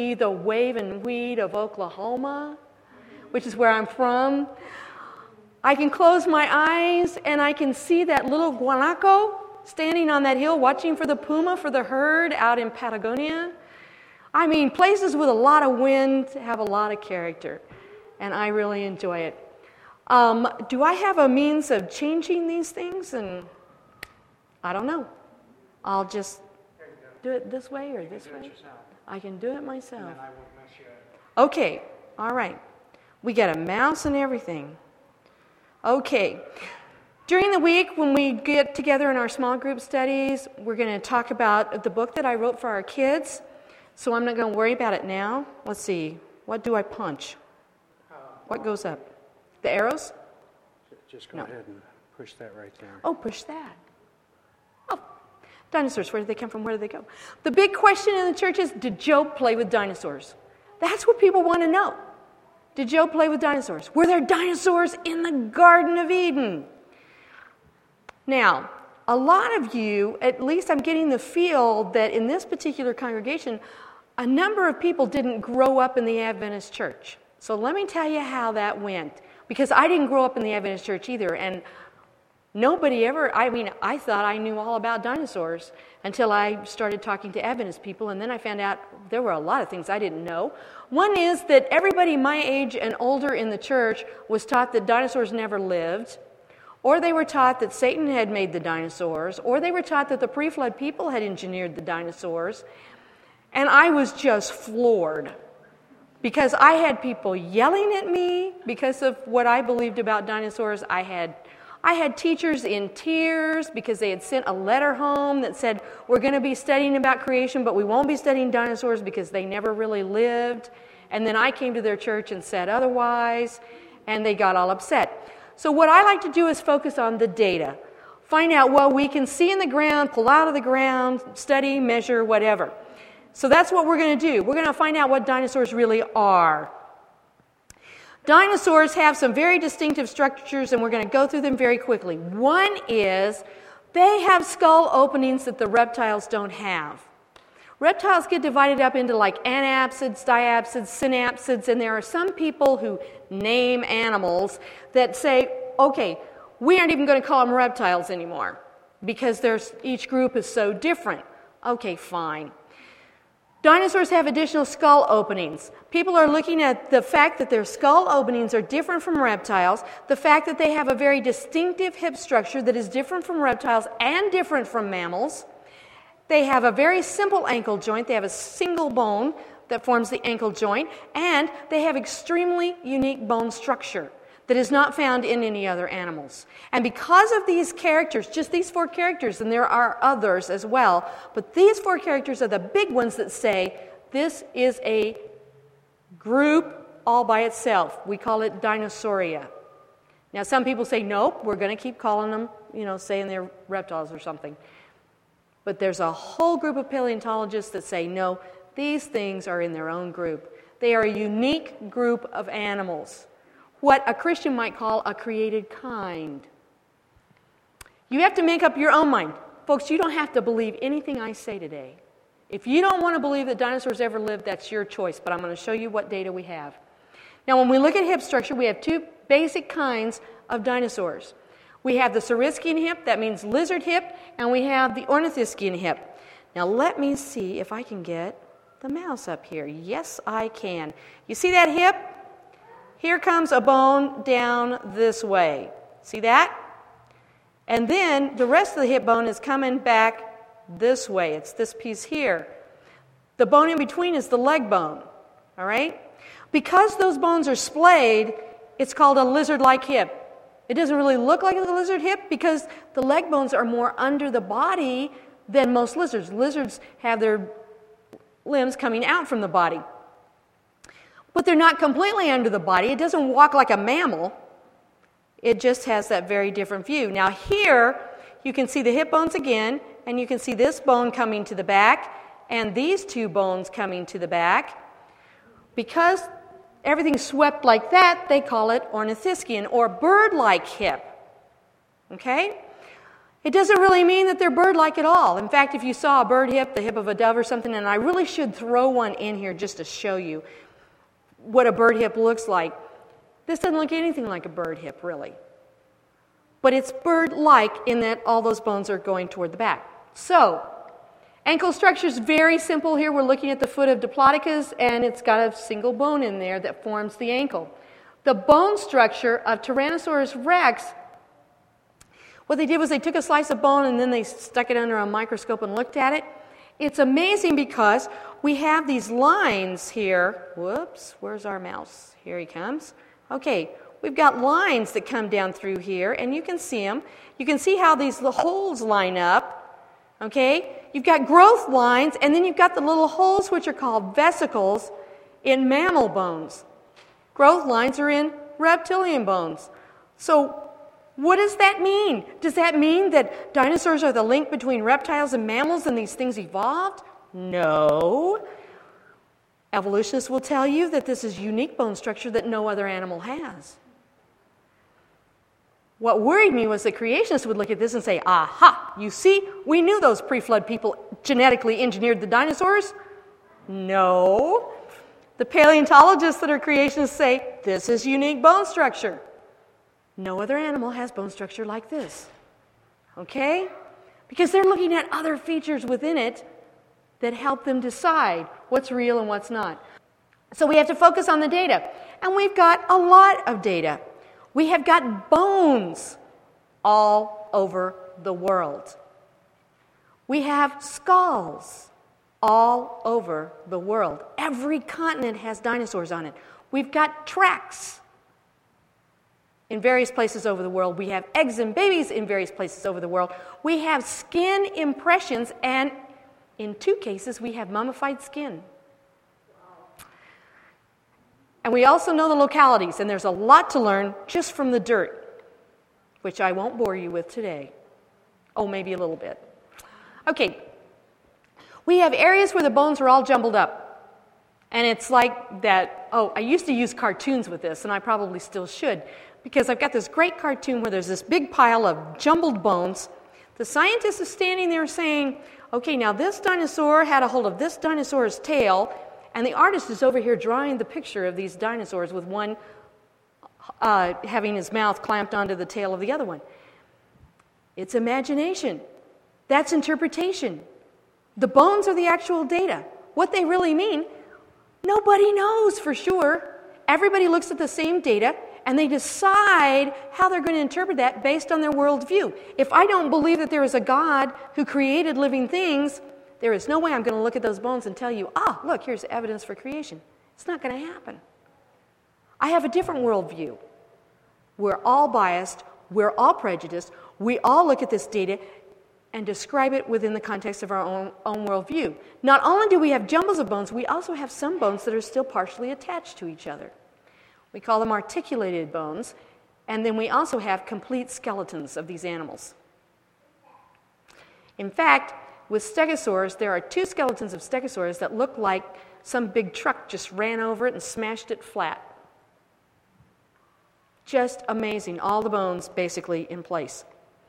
be the waving weed of Oklahoma, which is where I'm from. I can close my eyes and I can see that little guanaco standing on that hill watching for the puma, for the herd out in Patagonia. I mean, places with a lot of wind have a lot of character, and I really enjoy it. Do I have a means of changing these things? And I don't know. I'll just do it this way or this way. I can do it myself. And then I won't mess you up. Okay, all right. We got a mouse and everything. Okay. During the week, when we get together in our small group studies, we're going to talk about the book that I wrote for our kids. So I'm not going to worry about it now. Let's see. What do I punch? What goes up? The arrows? Just go ahead and push that right there. Oh, push that. Oh, dinosaurs, where did they come from? Where did they go? The big question in the church is, did Job play with dinosaurs? That's what people want to know. Did Job play with dinosaurs? Were there dinosaurs in the Garden of Eden? Now, a lot of you, at least I'm getting the feel that in this particular congregation, a number of people didn't grow up in the Adventist church. So let me tell you how that went. Because I didn't grow up in the Adventist church either, and nobody ever, I thought I knew all about dinosaurs until I started talking to Adventist people, and then I found out there were a lot of things I didn't know. One is that everybody my age and older in the church was taught that dinosaurs never lived, or they were taught that Satan had made the dinosaurs, or they were taught that the pre-flood people had engineered the dinosaurs, and I was just floored. Because I had people yelling at me because of what I believed about dinosaurs. I had teachers in tears because they had sent a letter home that said, we're going to be studying about creation, but we won't be studying dinosaurs because they never really lived. And then I came to their church and said otherwise, and they got all upset. So what I like to do is focus on the data. Find out what we can see in the ground, pull out of the ground, study, measure, whatever. So that's what we're going to do. We're going to find out what dinosaurs really are. Dinosaurs have some very distinctive structures, and we're going to go through them very quickly. One is they have skull openings that the reptiles don't have. Reptiles get divided up into like anapsids, diapsids, synapsids, and there are some people who name animals that say, okay, we aren't even going to call them reptiles anymore because each group is so different. Okay, fine. Dinosaurs have additional skull openings. People are looking at the fact that their skull openings are different from reptiles, the fact that they have a very distinctive hip structure that is different from reptiles and different from mammals. They have a very simple ankle joint. They have a single bone that forms the ankle joint, and they have extremely unique bone structure that is not found in any other animals. And because of these characters, just these 4 characters, and there are others as well, but these 4 characters are the big ones that say this is a group all by itself. We call it Dinosauria. Now some people say, nope, we're going to keep calling them, saying they're reptiles or something. But there's a whole group of paleontologists that say, no, these things are in their own group. They are a unique group of animals. What a Christian might call a created kind. You have to make up your own mind. Folks, you don't have to believe anything I say today. If you don't want to believe that dinosaurs ever lived, that's your choice, but I'm going to show you what data we have. Now, when we look at hip structure, we have 2 basic kinds of dinosaurs. We have the Saurischian hip, that means lizard hip, and we have the Ornithischian hip. Now, let me see if I can get the mouse up here. Yes, I can. You see that hip? Here comes a bone down this way. See that? And then the rest of the hip bone is coming back this way. It's this piece here. The bone in between is the leg bone. All right? Because those bones are splayed, it's called a lizard-like hip. It doesn't really look like a lizard hip because the leg bones are more under the body than most lizards. Lizards have their limbs coming out from the body. But they're not completely under the body. It doesn't walk like a mammal. It just has that very different view. Now here, you can see the hip bones again, and you can see this bone coming to the back, and these 2 bones coming to the back. Because everything's swept like that, they call it ornithischian, or bird-like hip. Okay? It doesn't really mean that they're bird-like at all. In fact, if you saw a bird hip, the hip of a dove or something, and I really should throw one in here just to show you what a bird hip looks like. This doesn't look anything like a bird hip, really. But it's bird-like in that all those bones are going toward the back. So, ankle structure is very simple here. We're looking at the foot of Diplodocus, and it's got a single bone in there that forms the ankle. The bone structure of Tyrannosaurus rex, what they did was they took a slice of bone and then they stuck it under a microscope and looked at it. It's amazing because we have these lines here. Whoops, where's our mouse? Here he comes. Okay, we've got lines that come down through here, and you can see them. You can see how the holes line up, okay? You've got growth lines, and then you've got the little holes which are called vesicles in mammal bones. Growth lines are in reptilian bones. So what does that mean? Does that mean that dinosaurs are the link between reptiles and mammals and these things evolved? No. Evolutionists will tell you that this is unique bone structure that no other animal has. What worried me was that creationists would look at this and say, aha, you see, we knew those pre-flood people genetically engineered the dinosaurs. No. The paleontologists that are creationists say, this is unique bone structure. No other animal has bone structure like this. Okay? Because they're looking at other features within it that help them decide what's real and what's not. So we have to focus on the data. And we've got a lot of data. We have got bones all over the world. We have skulls all over the world. Every continent has dinosaurs on it. We've got tracks in various places over the world. We have eggs and babies in various places over the world. We have skin impressions, and in 2 cases, we have mummified skin. And we also know the localities, and there's a lot to learn just from the dirt, which I won't bore you with today. Oh, maybe a little bit. Okay. We have areas where the bones are all jumbled up. And it's like that, I used to use cartoons with this, and I probably still should, because I've got this great cartoon where there's this big pile of jumbled bones. The scientist is standing there saying, okay, now this dinosaur had a hold of this dinosaur's tail, and the artist is over here drawing the picture of these dinosaurs with one having his mouth clamped onto the tail of the other one. It's imagination. That's interpretation. The bones are the actual data. What they really mean, nobody knows for sure. Everybody looks at the same data, and they decide how they're going to interpret that based on their worldview. If I don't believe that there is a God who created living things, there is no way I'm going to look at those bones and tell you, look, here's evidence for creation. It's not going to happen. I have a different worldview. We're all biased. We're all prejudiced. We all look at this data and describe it within the context of our own worldview. Not only do we have jumbles of bones, we also have some bones that are still partially attached to each other. We call them articulated bones, and then we also have complete skeletons of these animals. In fact, with stegosaurs, there are 2 skeletons of stegosaurs that look like some big truck just ran over it and smashed it flat. Just amazing. All the bones basically in place.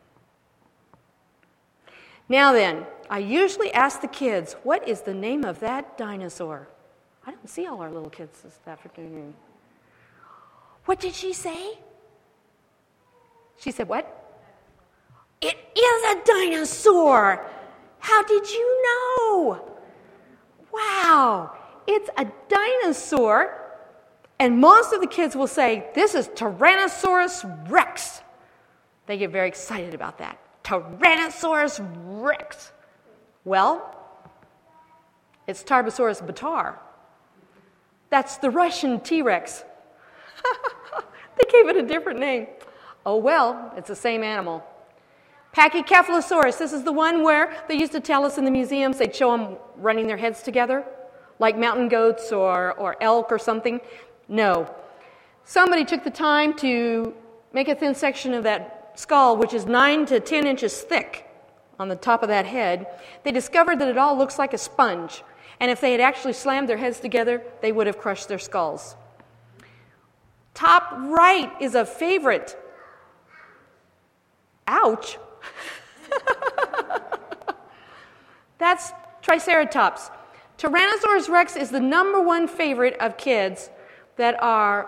Now then, I usually ask the kids, what is the name of that dinosaur? I don't see all our little kids this afternoon. What did she say? She said what? It is a dinosaur! How did you know? Wow, it's a dinosaur. And most of the kids will say, this is Tyrannosaurus rex. They get very excited about that. Tyrannosaurus rex. Well, it's Tarbosaurus bataar. That's the Russian T-Rex. They gave it a different name. Oh well, it's the same animal. Pachycephalosaurus, this is the one where they used to tell us in the museums, they'd show them running their heads together, like mountain goats or elk or something. No. Somebody took the time to make a thin section of that skull, which is 9 to 10 inches thick on the top of that head. They discovered that it all looks like a sponge. And if they had actually slammed their heads together, they would have crushed their skulls. Top right is a favorite. Ouch. That's Triceratops. Tyrannosaurus rex is the #1 favorite of kids that are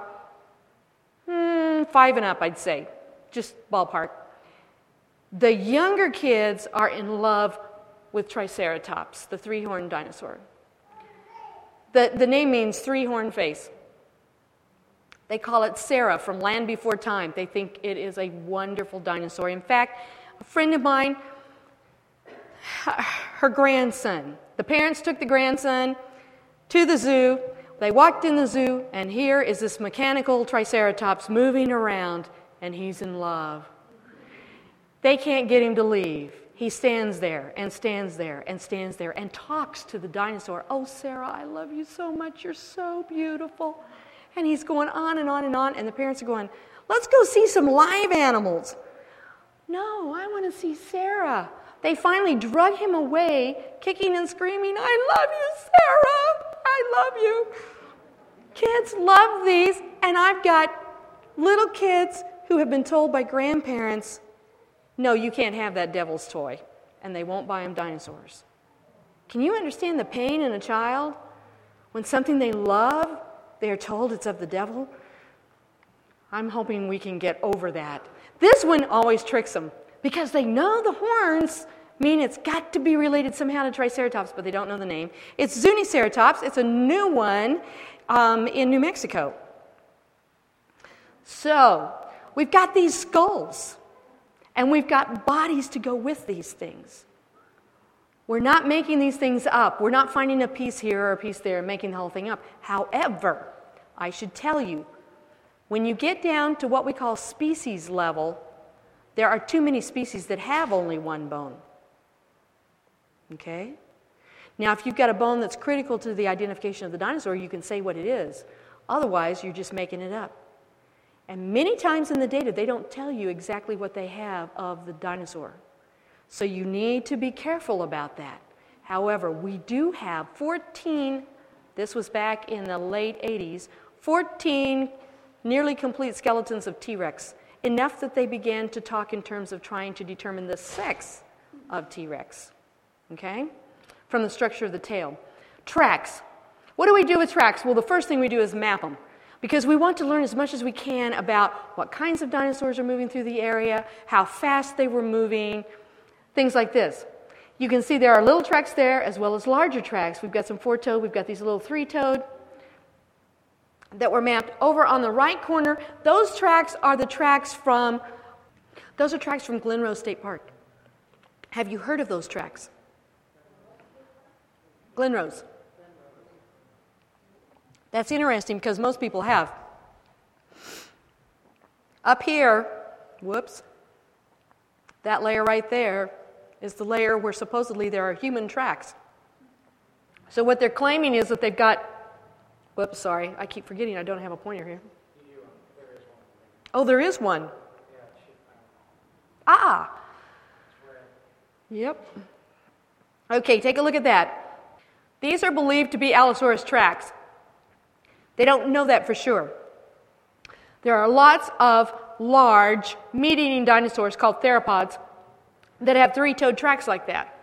5 and up, I'd say, just ballpark. The younger kids are in love with Triceratops, the 3-horned dinosaur. The name means 3-horned face. They call it Sarah from Land Before Time. They think it is a wonderful dinosaur. In fact, a friend of mine, her grandson, the parents took the grandson to the zoo. They walked in the zoo, and here is this mechanical Triceratops moving around, and he's in love. They can't get him to leave. He stands there and stands there and stands there and talks to the dinosaur. Oh, Sarah, I love you so much. You're so beautiful. And he's going on and on and on, and the parents are going, let's go see some live animals. No, I want to see Sarah. They finally drug him away, kicking and screaming, I love you, Sarah. I love you. Kids love these, and I've got little kids who have been told by grandparents, no, you can't have that devil's toy, and they won't buy them dinosaurs. Can you understand the pain in a child when something they love, they are told it's of the devil? I'm hoping we can get over that. This one always tricks them because they know the horns mean it's got to be related somehow to Triceratops, but they don't know the name. It's Zuniceratops. It's a new one in New Mexico. So we've got these skulls, and we've got bodies to go with these things. We're not making these things up. We're not finding a piece here or a piece there and making the whole thing up. However, I should tell you, when you get down to what we call species level, there are too many species that have only one bone. Okay? Now, if you've got a bone that's critical to the identification of the dinosaur, you can say what it is. Otherwise, you're just making it up. And many times in the data, they don't tell you exactly what they have of the dinosaur. So you need to be careful about that. However, we do have 14, this was back in the late 80s, 14 nearly complete skeletons of T-Rex, enough that they began to talk in terms of trying to determine the sex of T-Rex, okay, from the structure of the tail. Tracks. What do we do with tracks? Well, the first thing we do is map them, because we want to learn as much as we can about what kinds of dinosaurs are moving through the area, how fast they were moving, things like this. You can see there are little tracks there as well as larger tracks. We've got some 4-toed, we've got these little 3-toed that were mapped over on the right corner. Those tracks are tracks from Glen Rose State Park. Have you heard of those tracks? Glen Rose. That's interesting because most people have. Up here, whoops, that layer right there is the layer where supposedly there are human tracks. So what they're claiming is that they've got, whoops, sorry, I keep forgetting I don't have a pointer here. Oh, there is one. Ah. Yep. Okay, take a look at that. These are believed to be Allosaurus tracks. They don't know that for sure. There are lots of large meat-eating dinosaurs called theropods that have 3-toed tracks like that.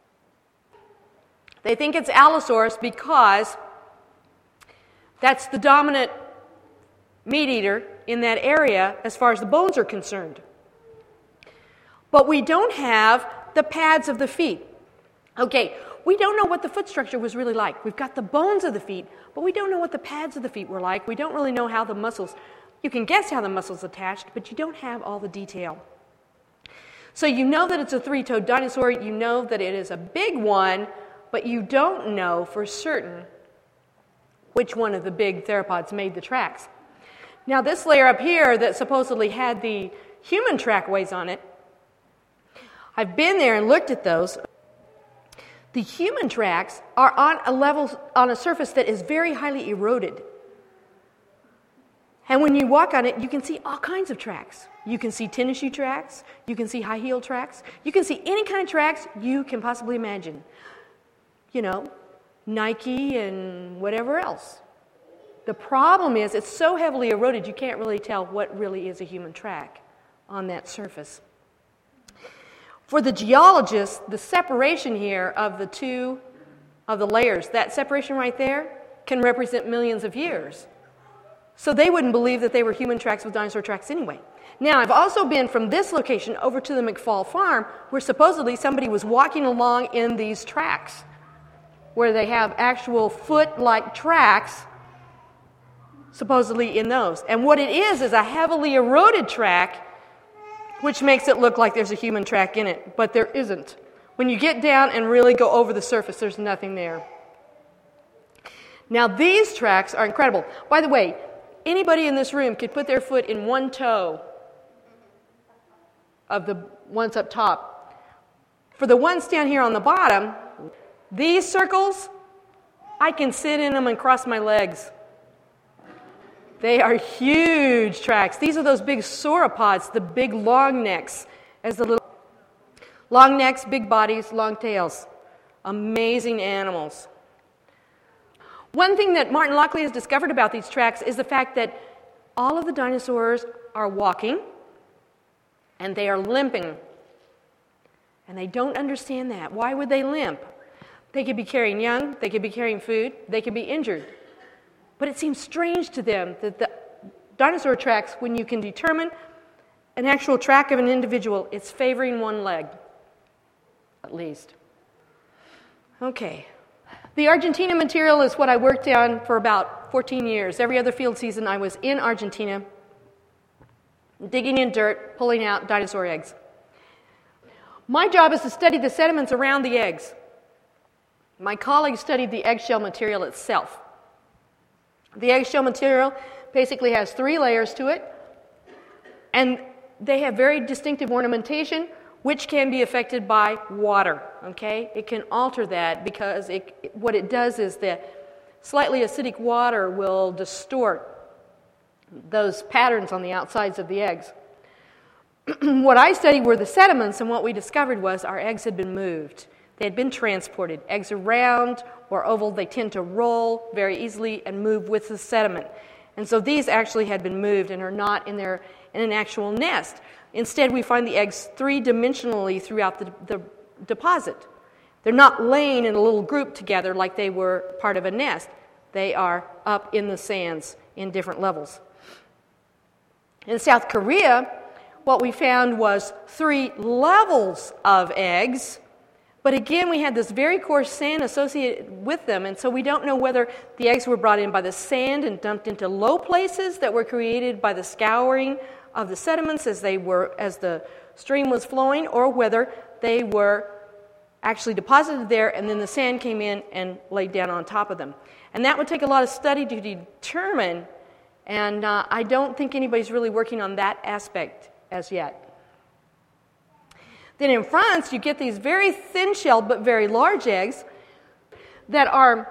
They think it's Allosaurus because that's the dominant meat eater in that area as far as the bones are concerned. But we don't have the pads of the feet. Okay, we don't know what the foot structure was really like. We've got the bones of the feet, but we don't know what the pads of the feet were like. We don't really know how the muscles, you can guess how the muscles attached, but you don't have all the detail. So you know that it's a 3-toed dinosaur, you know that it is a big one, but you don't know for certain which one of the big theropods made the tracks. Now this layer up here that supposedly had the human trackways on it, I've been there and looked at those. The human tracks are on a surface that is very highly eroded. And when you walk on it, you can see all kinds of tracks. You can see tennis shoe tracks, you can see high heel tracks, you can see any kind of tracks you can possibly imagine. You know, Nike and whatever else. The problem is it's so heavily eroded you can't really tell what really is a human track on that surface. For the geologists, the separation here of the two of the layers, that separation right there, can represent millions of years. So they wouldn't believe that they were human tracks with dinosaur tracks anyway. Now, I've also been from this location over to the McFall farm, where supposedly somebody was walking along in these tracks, where they have actual foot-like tracks, supposedly in those. And what it is a heavily eroded track, which makes it look like there's a human track in it, but there isn't. When you get down and really go over the surface, there's nothing there. Now, these tracks are incredible. By the way, anybody in this room could put their foot in one toe of the ones up top. For the ones down here on the bottom, these circles, I can sit in them and cross my legs. They are huge tracks. These are those big sauropods, the big long necks, as the little long necks, big bodies, long tails. Amazing animals. One thing that Martin Lockley has discovered about these tracks is the fact that all of the dinosaurs are walking and they are limping. And they don't understand that. Why would they limp? They could be carrying young, they could be carrying food, they could be injured. But it seems strange to them that the dinosaur tracks, when you can determine an actual track of an individual, it's favoring one leg, at least. Okay. The Argentina material is what I worked on for about 14 years. Every other field season I was in Argentina, digging in dirt, pulling out dinosaur eggs. My job is to study the sediments around the eggs. My colleagues studied the eggshell material itself. The eggshell material basically has 3 layers to it, and they have very distinctive ornamentation, which can be affected by water, okay? It can alter that because what it does is the slightly acidic water will distort those patterns on the outsides of the eggs. What I studied were the sediments, and what we discovered was our eggs had been moved. They had been transported. Eggs are round or oval. They tend to roll very easily and move with the sediment. And so these actually had been moved and are not in an actual nest. Instead, we find the eggs 3-dimensionally throughout the deposit. They're not laying in a little group together like they were part of a nest. They are up in the sands in different levels. In South Korea, what we found was 3 levels of eggs. But again, we had this very coarse sand associated with them, and so we don't know whether the eggs were brought in by the sand and dumped into low places that were created by the scouring of the sediments as the stream was flowing, or whether they were actually deposited there and then the sand came in and laid down on top of them. And that would take a lot of study to determine, and I don't think anybody's really working on that aspect as yet. Then in France, you get these very thin-shelled but very large eggs that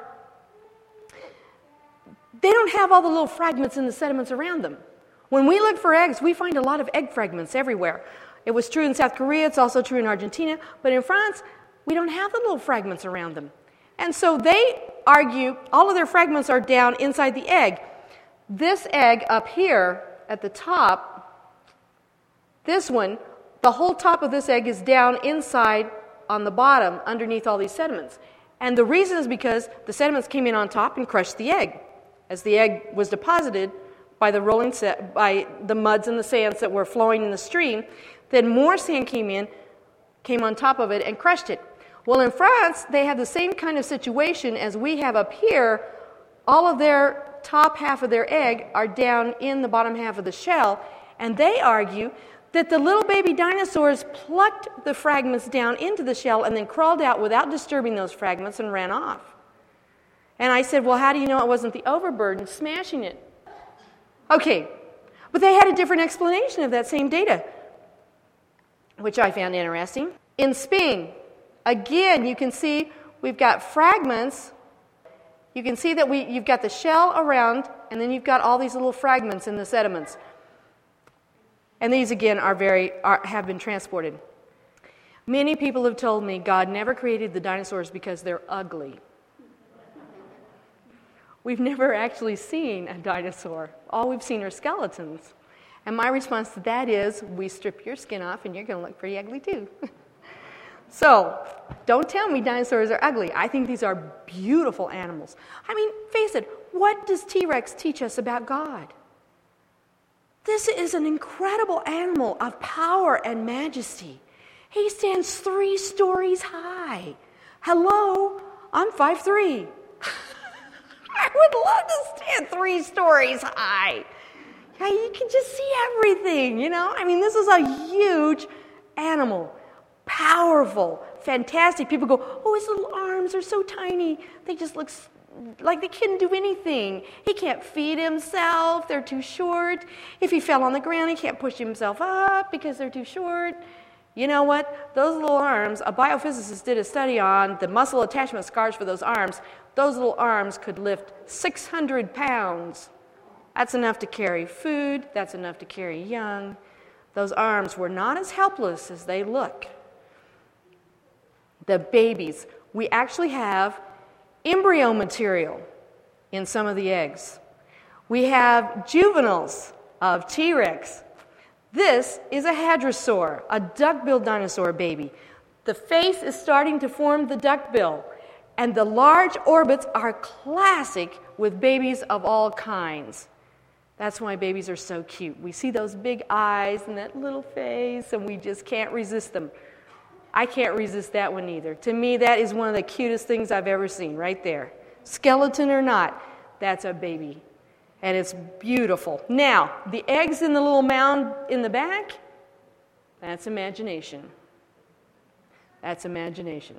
they don't have all the little fragments in the sediments around them. When we look for eggs, we find a lot of egg fragments everywhere. It was true in South Korea, it's also true in Argentina, but in France, we don't have the little fragments around them. And so they argue all of their fragments are down inside the egg. This egg up here at the top, this one, the whole top of this egg is down inside on the bottom underneath all these sediments. And the reason is because the sediments came in on top and crushed the egg. As the egg was deposited by the by the muds and the sands that were flowing in the stream, then more sand came on top of it and crushed it. Well, in France, they have the same kind of situation as we have up here. All of their top half of their egg are down in the bottom half of the shell, and they argue that the little baby dinosaurs plucked the fragments down into the shell and then crawled out without disturbing those fragments and ran off. And I said, well, how do you know it wasn't the overburden smashing it? Okay, but they had a different explanation of that same data, which I found interesting. In Spain, again, you can see we've got fragments. You can see that you've got the shell around, and then you've got all these little fragments in the sediments. And these, again, have been transported. Many people have told me God never created the dinosaurs because they're ugly. We've never actually seen a dinosaur. All we've seen are skeletons. And my response to that is, we strip your skin off and you're going to look pretty ugly too. So, don't tell me dinosaurs are ugly. I think these are beautiful animals. I mean, face it, what does T-Rex teach us about God? This is an incredible animal of power and majesty. He stands 3 stories high. Hello, I'm 5'3". I would love to stand 3 stories high. Yeah, you can just see everything, you know? I mean, this is a huge animal. Powerful, fantastic. People go, oh, his little arms are so tiny. They just look like they couldn't do anything. He can't feed himself. They're too short. If he fell on the ground, he can't push himself up because they're too short. You know what? Those little arms, a biophysicist did a study on the muscle attachment scars for those arms. Those little arms could lift 600 pounds. That's enough to carry food. That's enough to carry young. Those arms were not as helpless as they look. The babies, we actually have embryo material in some of the eggs. We have juveniles of T-Rex. This is a hadrosaur, a duck-billed dinosaur baby. The face is starting to form the duckbill, and the large orbits are classic with babies of all kinds. That's why babies are so cute. We see those big eyes and that little face, and we just can't resist them. I can't resist that one either. To me, that is one of the cutest things I've ever seen, right there. Skeleton or not, that's a baby. And it's beautiful. Now, the eggs in the little mound in the back, that's imagination. That's imagination.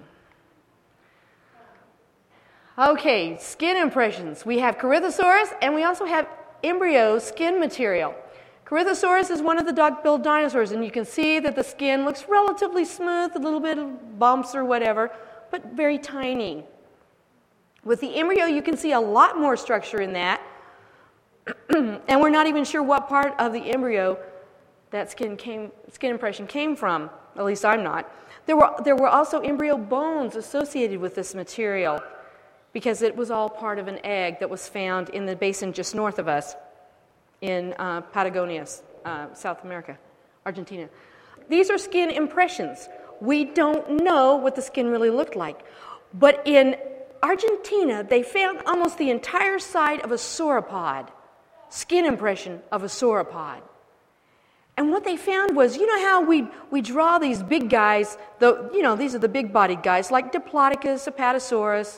Okay, skin impressions. We have Corythosaurus, and we also have embryo skin material. Corythosaurus is one of the duck-billed dinosaurs, and you can see that the skin looks relatively smooth, a little bit of bumps or whatever, but very tiny. With the embryo, you can see a lot more structure in that, and we're not even sure what part of the embryo that skin impression came from. At least I'm not. There were also embryo bones associated with this material because it was all part of an egg that was found in the basin just north of us in Patagonia, South America, Argentina. These are skin impressions. We don't know what the skin really looked like. But in Argentina, they found almost the entire side of a sauropod, skin impression of a sauropod. And what they found was, you know how we draw these big guys, these are the big-bodied guys, like Diplodocus, Apatosaurus,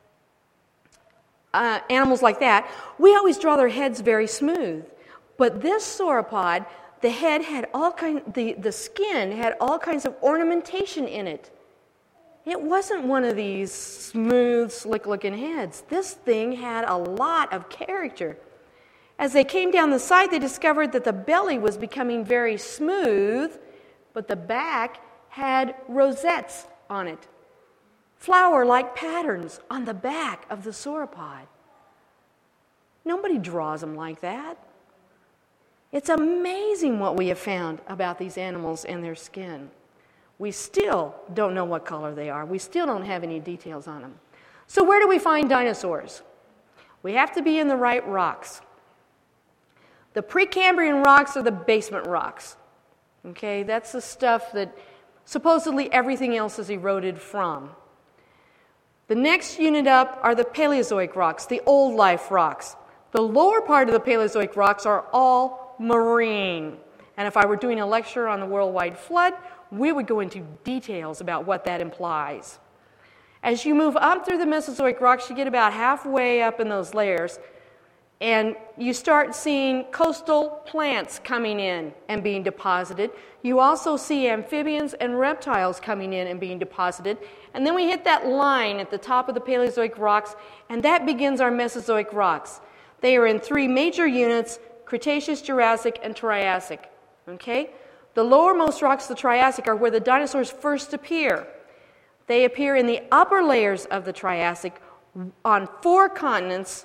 animals like that. We always draw their heads very smooth. But this sauropod, the head had the skin had all kinds of ornamentation in it. It wasn't one of these smooth, slick-looking heads. This thing had a lot of character. As they came down the side, they discovered that the belly was becoming very smooth, but the back had rosettes on it, flower-like patterns on the back of the sauropod. Nobody draws them like that. It's amazing what we have found about these animals and their skin. We still don't know what color they are. We still don't have any details on them. So where do we find dinosaurs? We have to be in the right rocks. The Precambrian rocks are the basement rocks. Okay, that's the stuff that supposedly everything else is eroded from. The next unit up are the Paleozoic rocks, the old life rocks. The lower part of the Paleozoic rocks are all marine. And if I were doing a lecture on the worldwide flood, we would go into details about what that implies. As you move up through the Mesozoic rocks, you get about halfway up in those layers, and you start seeing coastal plants coming in and being deposited. You also see amphibians and reptiles coming in and being deposited. And then we hit that line at the top of the Paleozoic rocks, and that begins our Mesozoic rocks. They are in 3 major units: Cretaceous, Jurassic, and Triassic. Okay? The lowermost rocks, the Triassic, are where the dinosaurs first appear. They appear in the upper layers of the Triassic on 4 continents,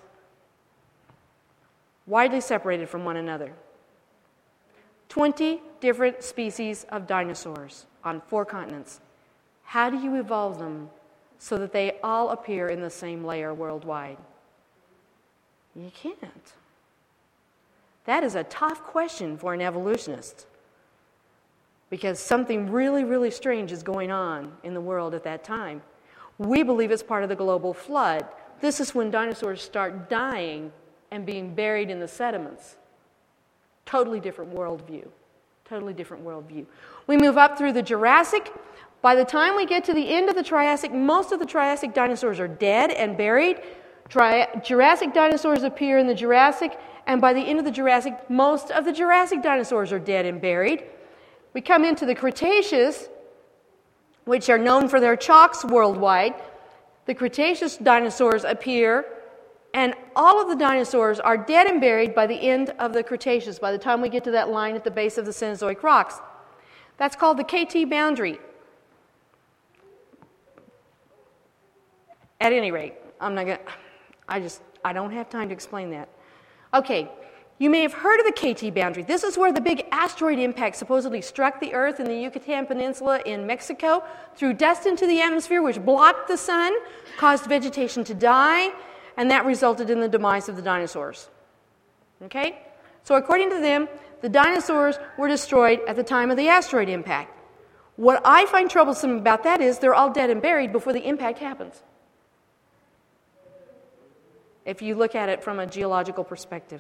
widely separated from one another. 20 different species of dinosaurs on 4 continents. How do you evolve them so that they all appear in the same layer worldwide? You can't. That is a tough question for an evolutionist, because something really, really strange is going on in the world at that time. We believe it's part of the global flood. This is when dinosaurs start dying and being buried in the sediments. Totally different worldview. Totally different worldview. We move up through the Jurassic. By the time we get to the end of the Triassic, most of the Triassic dinosaurs are dead and buried. Jurassic dinosaurs appear in the Jurassic, and by the end of the Jurassic, most of the Jurassic dinosaurs are dead and buried. We come into the Cretaceous, which are known for their chalks worldwide. The Cretaceous dinosaurs appear, and all of the dinosaurs are dead and buried by the end of the Cretaceous, by the time we get to that line at the base of the Cenozoic rocks. That's called the KT boundary. At any rate, I don't have time to explain that. Okay, you may have heard of the KT boundary. This is where the big asteroid impact supposedly struck the Earth in the Yucatan Peninsula in Mexico, threw dust into the atmosphere which blocked the sun, caused vegetation to die, and that resulted in the demise of the dinosaurs. Okay? So according to them, the dinosaurs were destroyed at the time of the asteroid impact. What I find troublesome about that is they're all dead and buried before the impact happens, if you look at it from a geological perspective.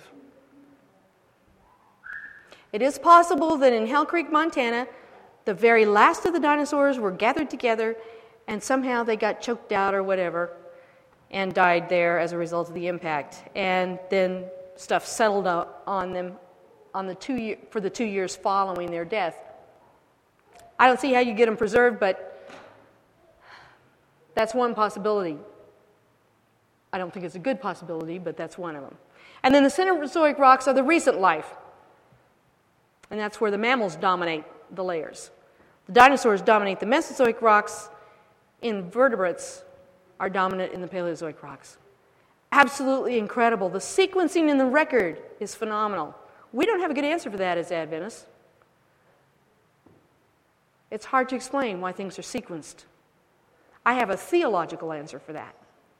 It is possible that in Hell Creek, Montana, the very last of the dinosaurs were gathered together and somehow they got choked out or whatever and died there as a result of the impact. And then stuff settled on them for the 2 years following their death. I don't see how you get them preserved, but that's one possibility. I don't think it's a good possibility, but that's one of them. And then the Cenozoic rocks are the recent life. And that's where the mammals dominate the layers. The dinosaurs dominate the Mesozoic rocks. Invertebrates are dominant in the Paleozoic rocks. Absolutely incredible. The sequencing in the record is phenomenal. We don't have a good answer for that as Adventists. It's hard to explain why things are sequenced. I have a theological answer for that.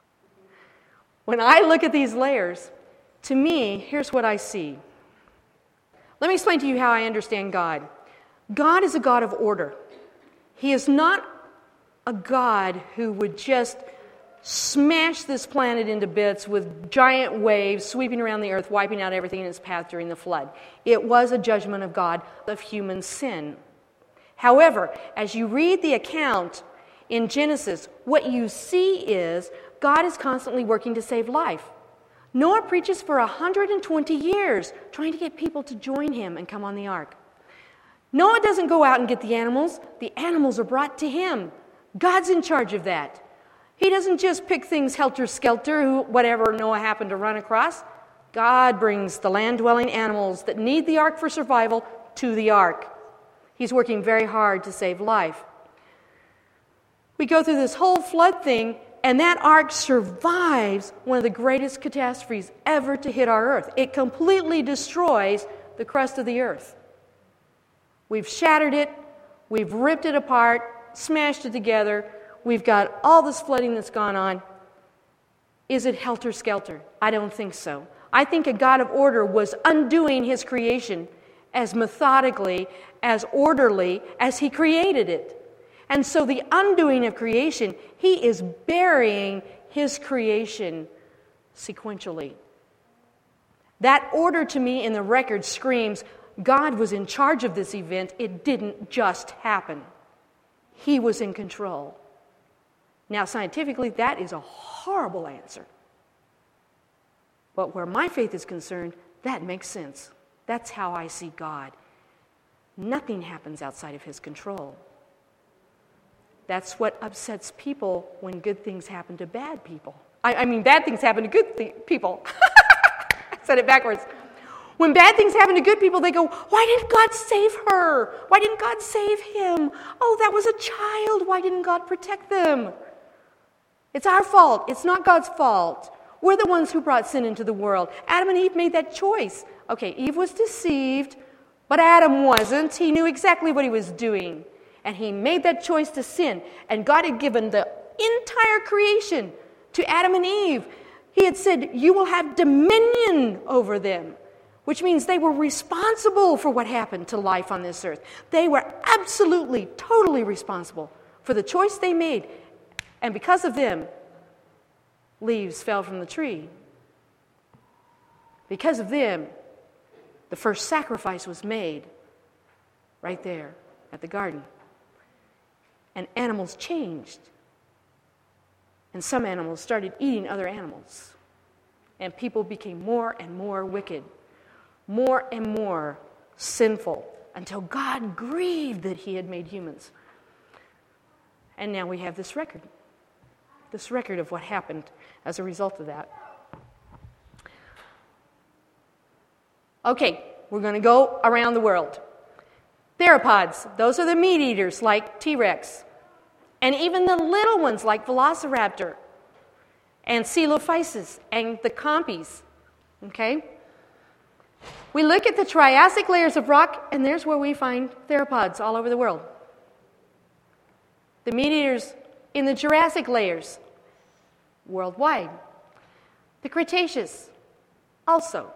When I look at these layers, to me, here's what I see. Let me explain to you how I understand God. God is a God of order. He is not a God who would just smash this planet into bits with giant waves sweeping around the earth, wiping out everything in its path during the flood. It was a judgment of God of human sin. However, as you read the account in Genesis, what you see is God is constantly working to save life. Noah preaches for 120 years, trying to get people to join him and come on the ark. Noah doesn't go out and get the animals are brought to him. God's in charge of that. He doesn't just pick things helter-skelter, whatever Noah happened to run across. God brings the land-dwelling animals that need the ark for survival to the ark. He's working very hard to save life. We go through this whole flood thing, and that ark survives one of the greatest catastrophes ever to hit our earth. It completely destroys the crust of the earth. We've shattered it, we've ripped it apart, smashed it together, we've got all this flooding that's gone on. Is it helter-skelter? I don't think so. I think a God of order was undoing his creation as methodically, as orderly as he created it. And so the undoing of creation, he is burying his creation sequentially. That order to me in the record screams, God was in charge of this event. It didn't just happen. He was in control. Now, scientifically, that is a horrible answer. But where my faith is concerned, that makes sense. That's how I see God. Nothing happens outside of his control. That's what upsets people when good things happen to bad people. I mean, bad things happen to good people. I said it backwards. When bad things happen to good people, they go, why didn't God save her? Why didn't God save him? Oh, that was a child. Why didn't God protect them? It's our fault. It's not God's fault. We're the ones who brought sin into the world. Adam and Eve made that choice. Okay, Eve was deceived, but Adam wasn't. He knew exactly what he was doing. And he made that choice to sin. And God had given the entire creation to Adam and Eve. He had said, you will have dominion over them. which means they were responsible for what happened to life on this earth. They were absolutely, totally responsible for the choice they made. And because of them, leaves fell from the tree. Because of them, the first sacrifice was made right there at the garden. And animals changed. And some animals started eating other animals. And people became more and more wicked, more and more sinful, until God grieved that he had made humans. And now we have this record of what happened as a result of that. Okay, we're going to go around the world. Theropods, those are the meat eaters like T-Rex. And even the little ones like Velociraptor and Coelophysis and the Compies. Okay? We look at the Triassic layers of rock, and there's where we find theropods all over the world. The meat eaters in the Jurassic layers, worldwide. The Cretaceous, also.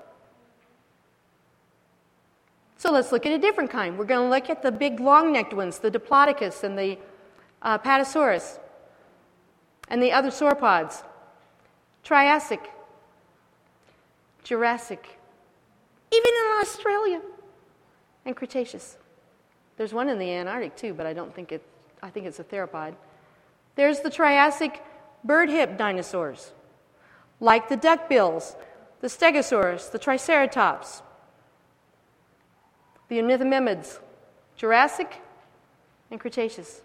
So let's look at a different kind. We're going to look at the big long-necked ones, the Diplodocus and the Patasaurus, and the other sauropods. Triassic, Jurassic, even in Australia, and Cretaceous. There's one in the Antarctic too, but I think it's a theropod. There's the Triassic bird-hip dinosaurs, like the duckbills, the Stegosaurus, the Triceratops, the ornithomimids, Jurassic and Cretaceous.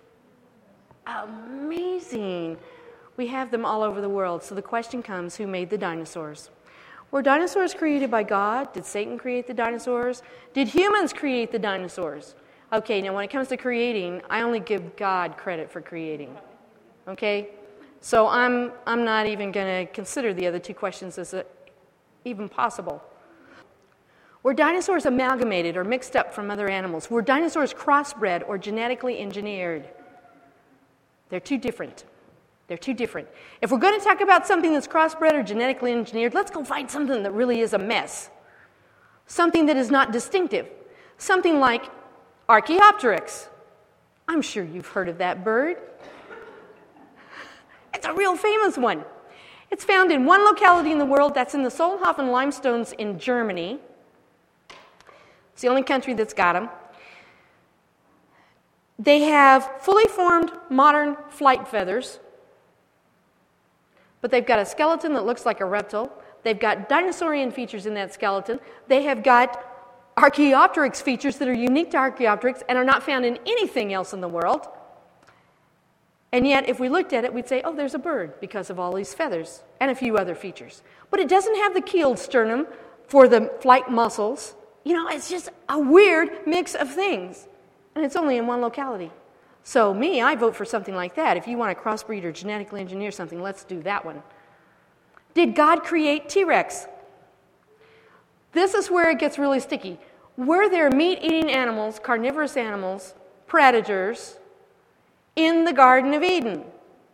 Amazing. We have them all over the world. So the question comes, who made the dinosaurs? Were dinosaurs created by God? Did Satan create the dinosaurs? Did humans create the dinosaurs? Okay, now when it comes to creating, I only give God credit for creating. Okay? So I'm not even going to consider the other two questions as even possible. Were dinosaurs amalgamated or mixed up from other animals? Were dinosaurs crossbred or genetically engineered? They're too different. They're too different. If we're going to talk about something that's crossbred or genetically engineered, let's go find something that really is a mess. Something that is not distinctive. Something like Archaeopteryx. I'm sure you've heard of that bird. It's a real famous one. It's found in one locality in the world, that's in the Solnhofen limestones in Germany. It's the only country that's got them. They have fully formed modern flight feathers, but they've got a skeleton that looks like a reptile. They've got dinosaurian features in that skeleton. They have got Archaeopteryx features that are unique to Archaeopteryx and are not found in anything else in the world. And yet, if we looked at it, we'd say, oh, there's a bird because of all these feathers and a few other features. But it doesn't have the keeled sternum for the flight muscles. You know, it's just a weird mix of things. And it's only in one locality. So I vote for something like that. If you want to crossbreed or genetically engineer something, let's do that one. Did God create T-Rex? This is where it gets really sticky. Were there meat-eating animals, carnivorous animals, predators, in the Garden of Eden?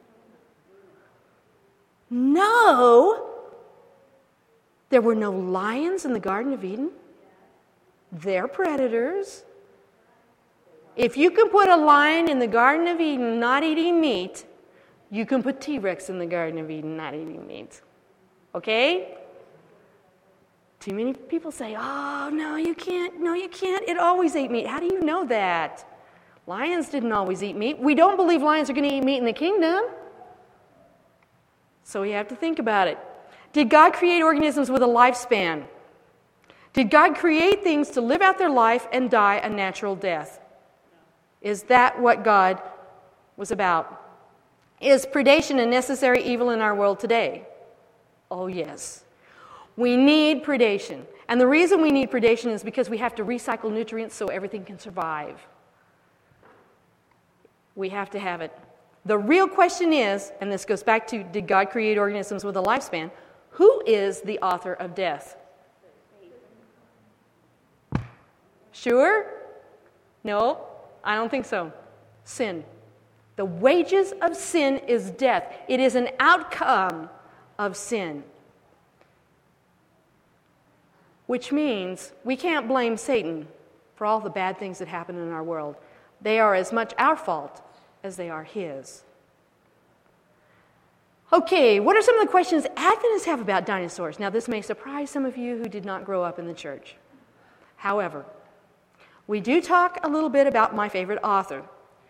No. There were no lions in the Garden of Eden. They're predators. If you can put a lion in the Garden of Eden not eating meat, you can put T-Rex in the Garden of Eden not eating meat. Okay? Too many people say, oh, no, you can't. No, you can't. It always ate meat. How do you know that? Lions didn't always eat meat. We don't believe lions are going to eat meat in the kingdom. So we have to think about it. Did God create organisms with a lifespan? Did God create things to live out their life and die a natural death? Is that what God was about? Is predation a necessary evil in our world today? Oh, yes. We need predation. And the reason we need predation is because we have to recycle nutrients so everything can survive. We have to have it. The real question is, and this goes back to, did God create organisms with a lifespan? Who is the author of death? Sure? No, I don't think so. Sin. The wages of sin is death. It is an outcome of sin. which means we can't blame Satan for all the bad things that happen in our world. They are as much our fault as they are his. Okay, what are some of the questions Adventists have about dinosaurs? Now, this may surprise some of you who did not grow up in the church. However, we do talk a little bit about my favorite author.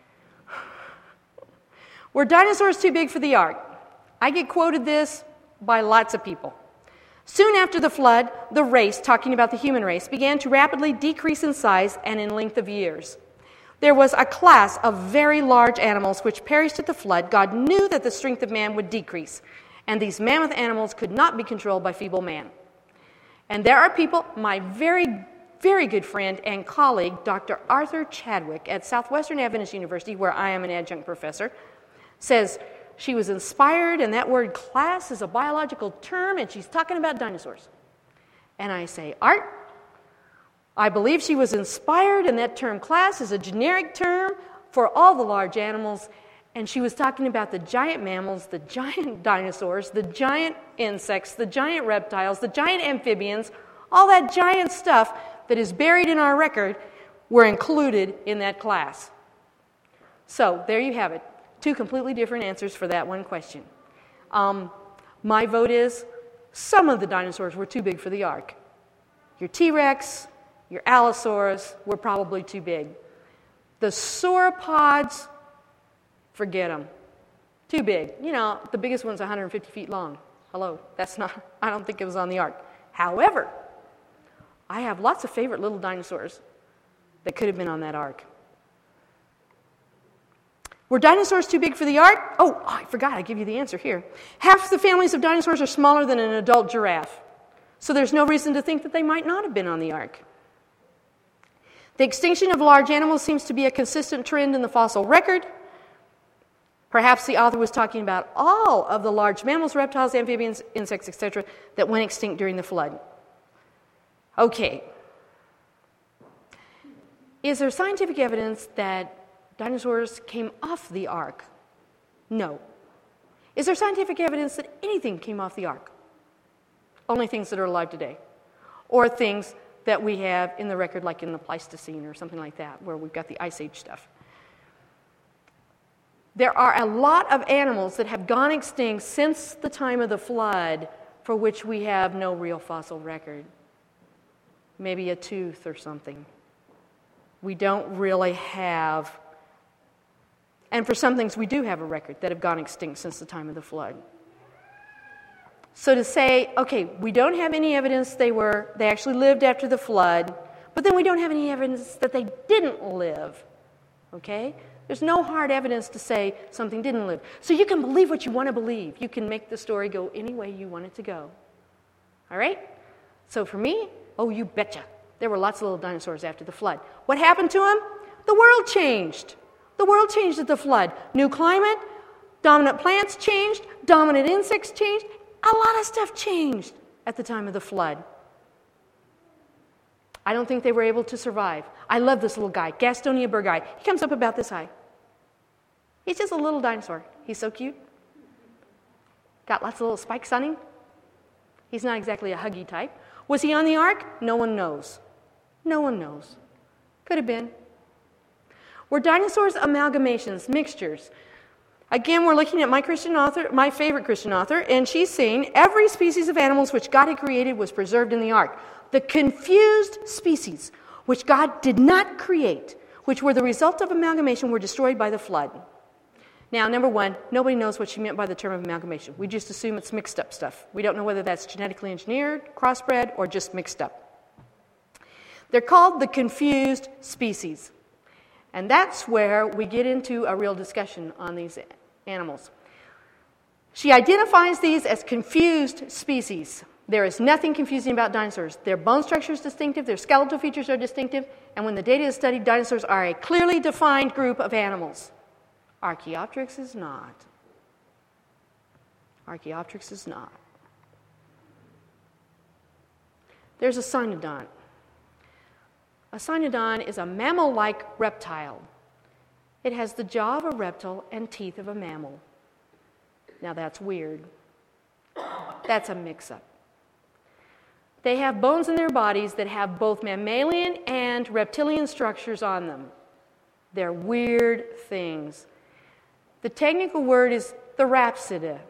Were dinosaurs too big for the ark? I get quoted this by lots of people. Soon after the flood, the race, talking about the human race, began to rapidly decrease in size and in length of years. There was a class of very large animals which perished at the flood. God knew that the strength of man would decrease, and these mammoth animals could not be controlled by feeble man. And there are people, my very, very good friend and colleague, Dr. Arthur Chadwick at Southwestern Adventist University, where I am an adjunct professor, says she was inspired, and that word class is a biological term, and she's talking about dinosaurs. And I say, Art, I believe she was inspired, and that term class is a generic term for all the large animals, and she was talking about the giant mammals, the giant dinosaurs, the giant insects, the giant reptiles, the giant amphibians, all that giant stuff that is buried in our record were included in that class. So there you have it. Two completely different answers for that one question. My vote is some of the dinosaurs were too big for the ark. Your T-Rex, your Allosaurus were probably too big. The sauropods, forget them. Too big. You know, the biggest one's 150 feet long. Hello, I don't think it was on the ark. However, I have lots of favorite little dinosaurs that could have been on that ark. Were dinosaurs too big for the ark? Oh, I forgot, I give you the answer here. Half the families of dinosaurs are smaller than an adult giraffe, so there's no reason to think that they might not have been on the ark. The extinction of large animals seems to be a consistent trend in the fossil record. Perhaps the author was talking about all of the large mammals, reptiles, amphibians, insects, etc., that went extinct during the flood. Okay. Is there scientific evidence that dinosaurs came off the ark? No. Is there scientific evidence that anything came off the ark? Only things that are alive today. Or things that we have in the record, like in the Pleistocene or something like that, where we've got the Ice Age stuff. There are a lot of animals that have gone extinct since the time of the flood for which we have no real fossil record. Maybe a tooth or something. We don't really have. And for some things, we do have a record that have gone extinct since the time of the flood. So to say, okay, we don't have any evidence they actually lived after the flood, but then we don't have any evidence that they didn't live, okay? There's no hard evidence to say something didn't live. So you can believe what you want to believe. You can make the story go any way you want it to go. All right? So for me, oh, you betcha. There were lots of little dinosaurs after the flood. What happened to them? The world changed. The world changed at the flood. New climate, dominant plants changed, dominant insects changed. A lot of stuff changed at the time of the flood. I don't think they were able to survive. I love this little guy, Gastonia burgii. He comes up about this high. He's just a little dinosaur. He's so cute. Got lots of little spikes on him. He's not exactly a huggy type. Was he on the ark? No one knows. No one knows. Could have been. Were dinosaurs amalgamations, mixtures? Again, we're looking at my favorite Christian author, and she's saying every species of animals which God had created was preserved in the ark. The confused species which God did not create, which were the result of amalgamation, were destroyed by the flood. Now, number one, nobody knows what she meant by the term of amalgamation. We just assume it's mixed up stuff. We don't know whether that's genetically engineered, crossbred, or just mixed up. They're called the confused species. And that's where we get into a real discussion on these animals. She identifies these as confused species. There is nothing confusing about dinosaurs. Their bone structure is distinctive, their skeletal features are distinctive, and when the data is studied, dinosaurs are a clearly defined group of animals. Archaeopteryx is not. Archaeopteryx is not. There's a cynodont. A cynodont is a mammal-like reptile. It has the jaw of a reptile and teeth of a mammal. Now that's weird. That's a mix-up. They have bones in their bodies that have both mammalian and reptilian structures on them. They're weird things. The technical word is Therapsida,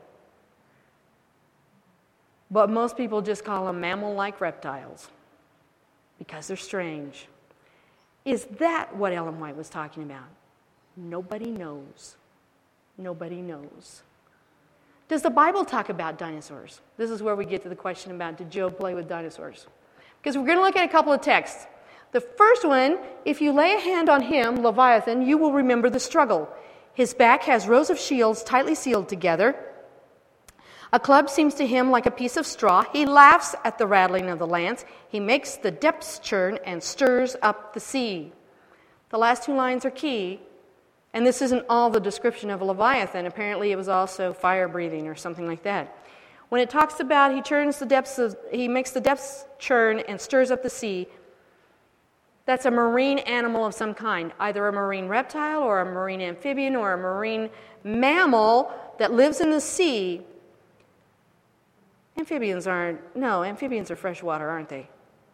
but most people just call them mammal-like reptiles because they're strange. Is that what Ellen White was talking about? Nobody knows. Nobody knows. Does the Bible talk about dinosaurs? This is where we get to the question about, did Job play with dinosaurs? Because we're going to look at a couple of texts. The first one, if you lay a hand on him, Leviathan, you will remember the struggle. His back has rows of shields tightly sealed together. A club seems to him like a piece of straw. He laughs at the rattling of the lance. He makes the depths churn and stirs up the sea. The last two lines are key. And this isn't all the description of a Leviathan. Apparently it was also fire-breathing or something like that. When it talks about he makes the depths churn and stirs up the sea, that's a marine animal of some kind, either a marine reptile or a marine amphibian or a marine mammal that lives in the sea. Amphibians are freshwater, aren't they?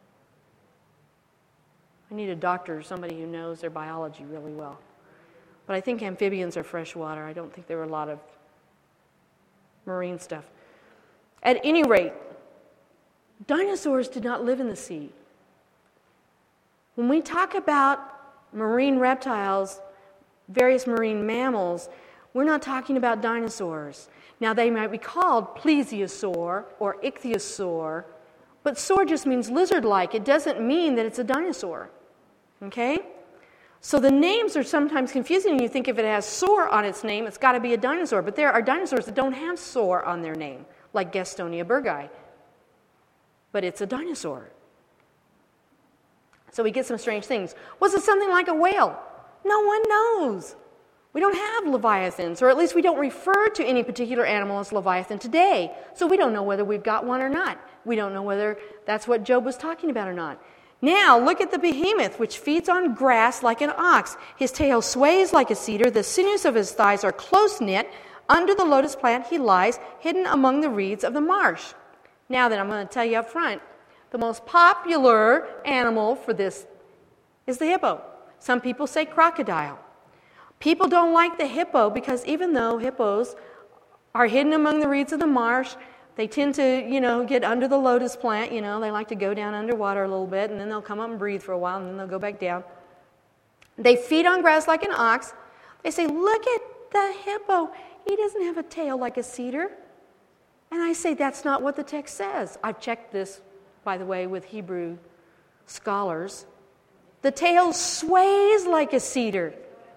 I need a doctor, somebody who knows their biology really well. But I think amphibians are freshwater. I don't think there were a lot of marine stuff. At any rate, dinosaurs did not live in the sea. When we talk about marine reptiles, various marine mammals, we're not talking about dinosaurs. Now, they might be called plesiosaur or ichthyosaur, but saur just means lizard-like. It doesn't mean that it's a dinosaur. Okay? So the names are sometimes confusing, and you think if it has saur on its name, it's got to be a dinosaur. But there are dinosaurs that don't have saur on their name, like Gastonia burgii. But it's a dinosaur. So we get some strange things. Was it something like a whale? No one knows. We don't have leviathans, or at least we don't refer to any particular animal as leviathan today. So we don't know whether we've got one or not. We don't know whether that's what Job was talking about or not. Now, look at the behemoth, which feeds on grass like an ox. His tail sways like a cedar. The sinews of his thighs are close-knit. Under the lotus plant he lies, hidden among the reeds of the marsh. Now then, I'm going to tell you up front, the most popular animal for this is the hippo. Some people say crocodile. People don't like the hippo because even though hippos are hidden among the reeds of the marsh, they tend to, get under the lotus plant. They like to go down underwater a little bit, and then they'll come up and breathe for a while, and then they'll go back down. They feed on grass like an ox. They say, look at the hippo. He doesn't have a tail like a cedar. And I say, that's not what the text says. I've checked this, by the way, with Hebrew scholars. The tail sways like a cedar.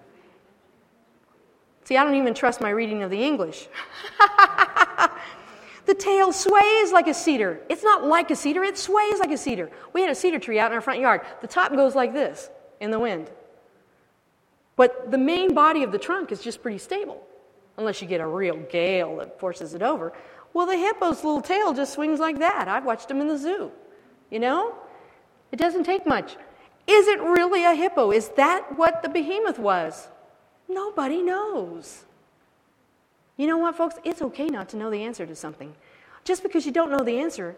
See, I don't even trust my reading of the English. The tail sways like a cedar. It's not like a cedar, it sways like a cedar. We had a cedar tree out in our front yard. The top goes like this in the wind. But the main body of the trunk is just pretty stable, unless you get a real gale that forces it over. Well, the hippo's little tail just swings like that. I've watched them in the zoo. It doesn't take much. Is it really a hippo? Is that what the behemoth was? Nobody knows. You know what, folks? It's okay not to know the answer to something. Just because you don't know the answer,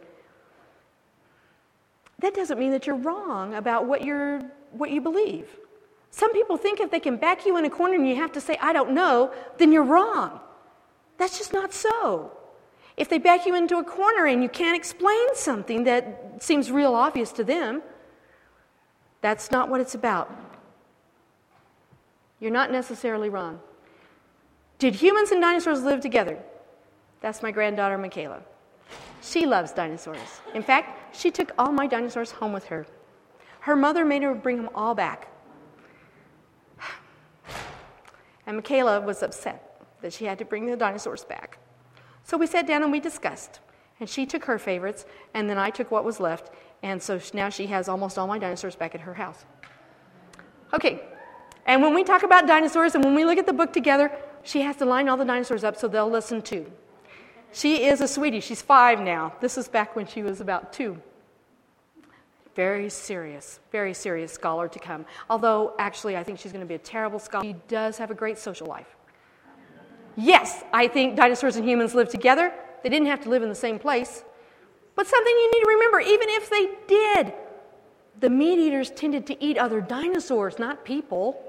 that doesn't mean that you're wrong about what you believe. Some people think if they can back you in a corner and you have to say, I don't know, then you're wrong. That's just not so. If they back you into a corner and you can't explain something that seems real obvious to them, that's not what it's about. You're not necessarily wrong. Did humans and dinosaurs live together? That's my granddaughter, Michaela. She loves dinosaurs. In fact, she took all my dinosaurs home with her. Her mother made her bring them all back. And Michaela was upset that she had to bring the dinosaurs back. So we sat down and we discussed. And she took her favorites, and then I took what was left. And so now she has almost all my dinosaurs back at her house. Okay, and when we talk about dinosaurs and when we look at the book together, she has to line all the dinosaurs up so they'll listen too. She is a sweetie. She's 5 now. This is back when she was about 2. Very serious scholar to come. Although, actually, I think she's going to be a terrible scholar. She does have a great social life. Yes, I think dinosaurs and humans lived together. They didn't have to live in the same place. But something you need to remember, even if they did, the meat eaters tended to eat other dinosaurs, not people.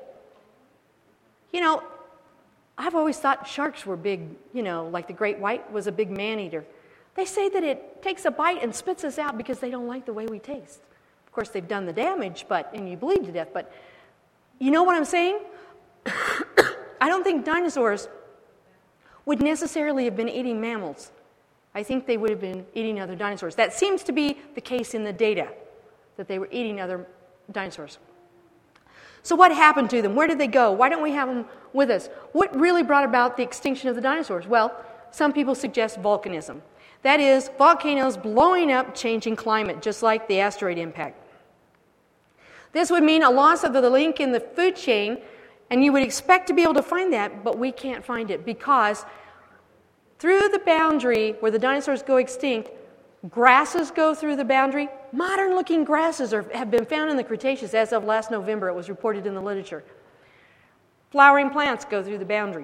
I've always thought sharks were big, like the great white was a big man-eater. They say that it takes a bite and spits us out because they don't like the way we taste. Of course, they've done the damage, and you bleed to death, but you know what I'm saying? I don't think dinosaurs would necessarily have been eating mammals. I think they would have been eating other dinosaurs. That seems to be the case in the data, that they were eating other dinosaurs. So what happened to them? Where did they go? Why don't we have them with us? What really brought about the extinction of the dinosaurs? Well, some people suggest volcanism. That is, volcanoes blowing up, changing climate, just like the asteroid impact. This would mean a loss of the link in the food chain, and you would expect to be able to find that, but we can't find it because through the boundary where the dinosaurs go extinct, grasses go through the boundary. Modern-looking grasses have been found in the Cretaceous as of last November. It was reported in the literature. Flowering plants go through the boundary.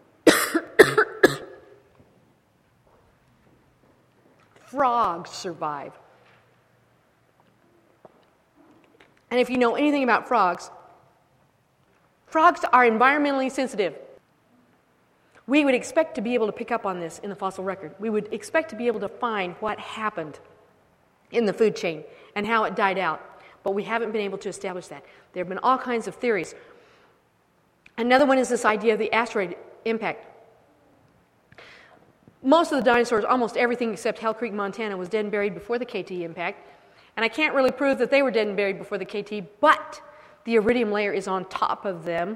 Frogs survive. And if you know anything about frogs are environmentally sensitive. We would expect to be able to pick up on this in the fossil record. We would expect to be able to find what happened in the food chain and how it died out. But we haven't been able to establish that. There have been all kinds of theories. Another one is this idea of the asteroid impact. Most of the dinosaurs, almost everything except Hell Creek, Montana, was dead and buried before the KT impact. And I can't really prove that they were dead and buried before the KT, but the iridium layer is on top of them.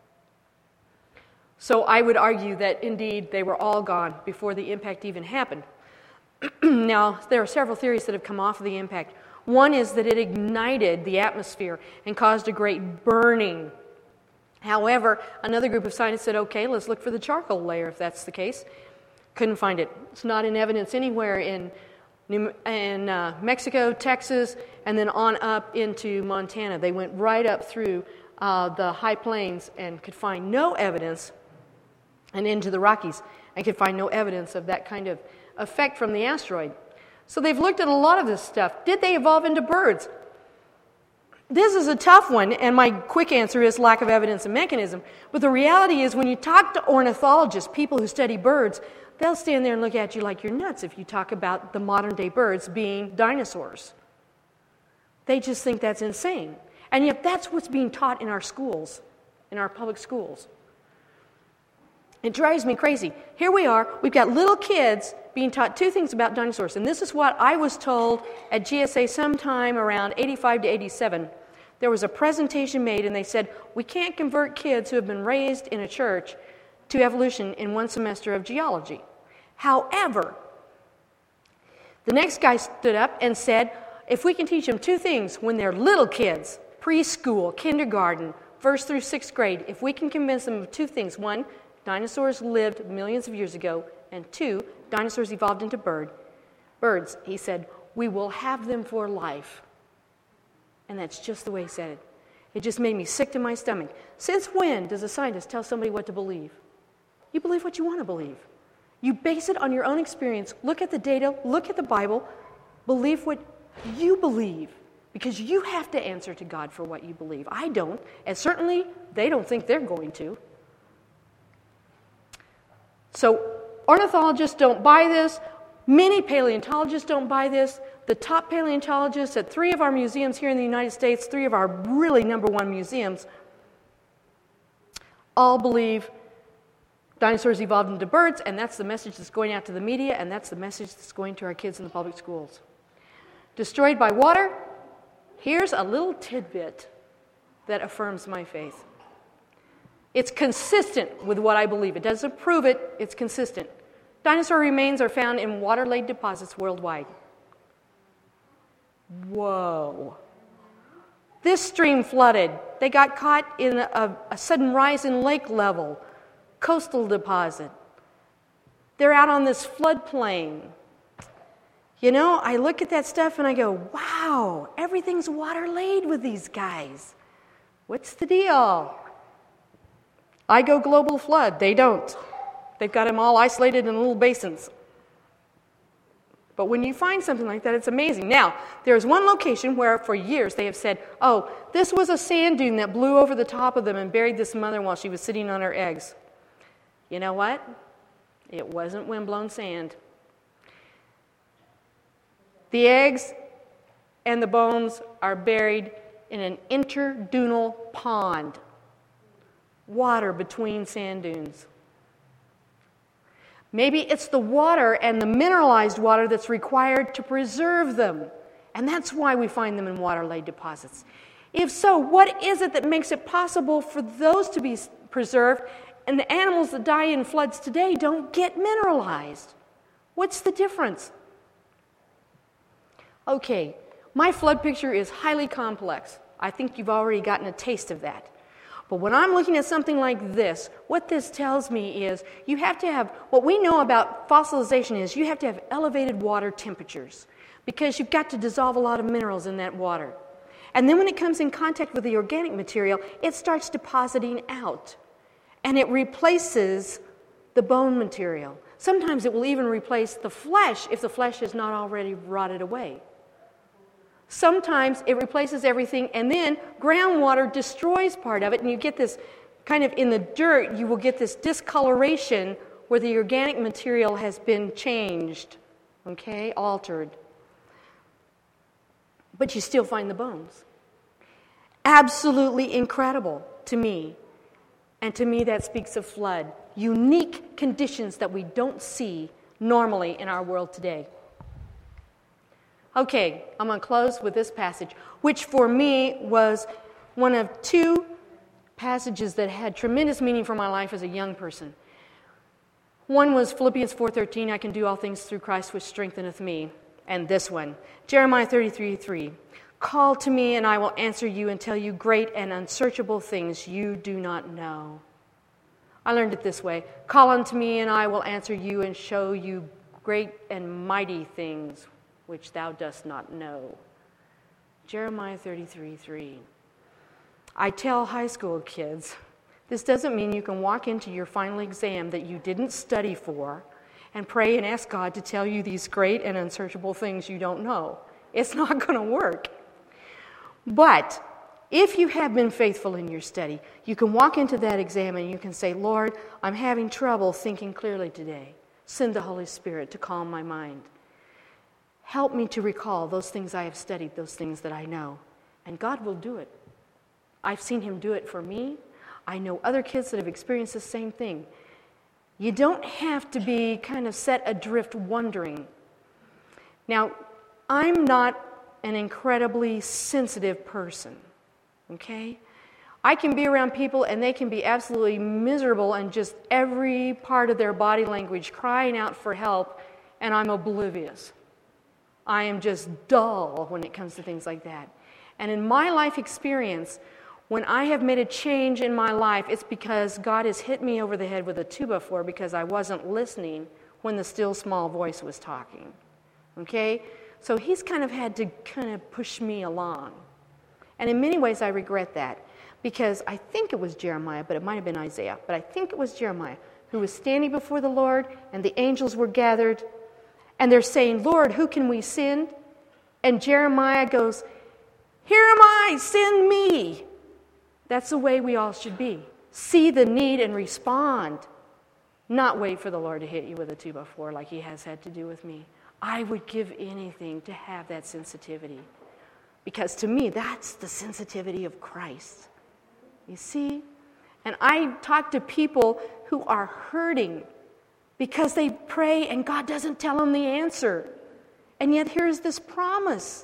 So I would argue that, indeed, they were all gone before the impact even happened. Now, there are several theories that have come off of the impact. One is that it ignited the atmosphere and caused a great burning. However, another group of scientists said, okay, let's look for the charcoal layer if that's the case. Couldn't find it. It's not in evidence anywhere in Mexico, Texas, and then on up into Montana. They went right up through the high plains and could find no evidence, and into the Rockies, and could find no evidence of that kind of effect from the asteroid. So they've looked at a lot of this stuff. Did they evolve into birds? This is a tough one, and my quick answer is lack of evidence and mechanism. But the reality is when you talk to ornithologists, people who study birds, they'll stand there and look at you like you're nuts if you talk about the modern-day birds being dinosaurs. They just think that's insane. And yet that's what's being taught in our schools, in our public schools. It drives me crazy. Here we are, we've got little kids being taught two things about dinosaurs, and this is what I was told at GSA sometime around 85 to 87. There was a presentation made, and they said, we can't convert kids who have been raised in a church to evolution in one semester of geology. However, the next guy stood up and said, if we can teach them two things when they're little kids, preschool, kindergarten, 1st through 6th grade, if we can convince them of two things, one, dinosaurs lived millions of years ago, and two, dinosaurs evolved into birds, he said, we will have them for life. And that's just the way he said it. It just made me sick to my stomach. Since when does a scientist tell somebody what to believe? You believe what you want to believe. You base it on your own experience. Look at the data, look at the Bible, believe what you believe, because you have to answer to God for what you believe. I don't, and certainly they don't think they're going to. So ornithologists don't buy this. Many paleontologists don't buy this. The top paleontologists at 3 of our museums here in the United States, 3 of our really #1 museums, all believe dinosaurs evolved into birds, and that's the message that's going out to the media, and that's the message that's going to our kids in the public schools. Destroyed by water? Here's a little tidbit that affirms my faith. It's consistent with what I believe. It doesn't prove it, it's consistent. Dinosaur remains are found in water-laid deposits worldwide. Whoa. This stream flooded. They got caught in a sudden rise in lake level, coastal deposit. They're out on this floodplain. You know, I look at that stuff and I go, wow, everything's water-laid with these guys. What's the deal? I go global flood. They don't. They've got them all isolated in little basins. But when you find something like that, it's amazing. Now, there's one location where for years they have said, oh, this was a sand dune that blew over the top of them and buried this mother while she was sitting on her eggs. You know what? It wasn't windblown sand. The eggs and the bones are buried in an interdunal pond. Water between sand dunes. Maybe it's the water and the mineralized water that's required to preserve them. And that's why we find them in water-laid deposits. If so, what is it that makes it possible for those to be preserved and the animals that die in floods today don't get mineralized? What's the difference? Okay, my flood picture is highly complex. I think you've already gotten a taste of that. But when I'm looking at something like this, what this tells me is you have to have, what we know about fossilization is you have to have elevated water temperatures because you've got to dissolve a lot of minerals in that water. And then when it comes in contact with the organic material, it starts depositing out. And it replaces the bone material. Sometimes it will even replace the flesh if the flesh is not already rotted away. Sometimes it replaces everything, and then groundwater destroys part of it, and you get this kind of in the dirt, you will get this discoloration where the organic material has been changed, okay, altered. But you still find the bones. Absolutely incredible to me. And to me, that speaks of flood. Unique conditions that we don't see normally in our world today. Okay, I'm going to close with this passage, which for me was one of two passages that had tremendous meaning for my life as a young person. One was Philippians 4:13, I can do all things through Christ which strengtheneth me. And this one, Jeremiah 33:3, call to me and I will answer you and tell you great and unsearchable things you do not know. I learned it this way, call unto me and I will answer you and show you great and mighty things which thou dost not know. Jeremiah 33:3. I tell high school kids, this doesn't mean you can walk into your final exam that you didn't study for and pray and ask God to tell you these great and unsearchable things you don't know. It's not going to work. But if you have been faithful in your study, you can walk into that exam and you can say, Lord, I'm having trouble thinking clearly today. Send the Holy Spirit to calm my mind. Help me to recall those things I have studied, those things that I know. And God will do it. I've seen him do it for me. I know other kids that have experienced the same thing. You don't have to be kind of set adrift wondering. Now, I'm not an incredibly sensitive person, okay? I can be around people and they can be absolutely miserable and just every part of their body language crying out for help, and I'm oblivious. I am just dull when it comes to things like that. And in my life experience, when I have made a change in my life, it's because God has hit me over the head with a 2x4 because I wasn't listening when the still small voice was talking. Okay? So he's kind of had to kind of push me along. And in many ways I regret that because I think it was Jeremiah, but it might have been Isaiah, but I think it was Jeremiah who was standing before the Lord and the angels were gathered and they're saying, Lord, who can we send? And Jeremiah goes, here am I, send me. That's the way we all should be. See the need and respond. Not wait for the Lord to hit you with a 2x4 like he has had to do with me. I would give anything to have that sensitivity. Because to me, that's the sensitivity of Christ. You see? And I talk to people who are hurting because they pray and God doesn't tell them the answer. And yet here's this promise.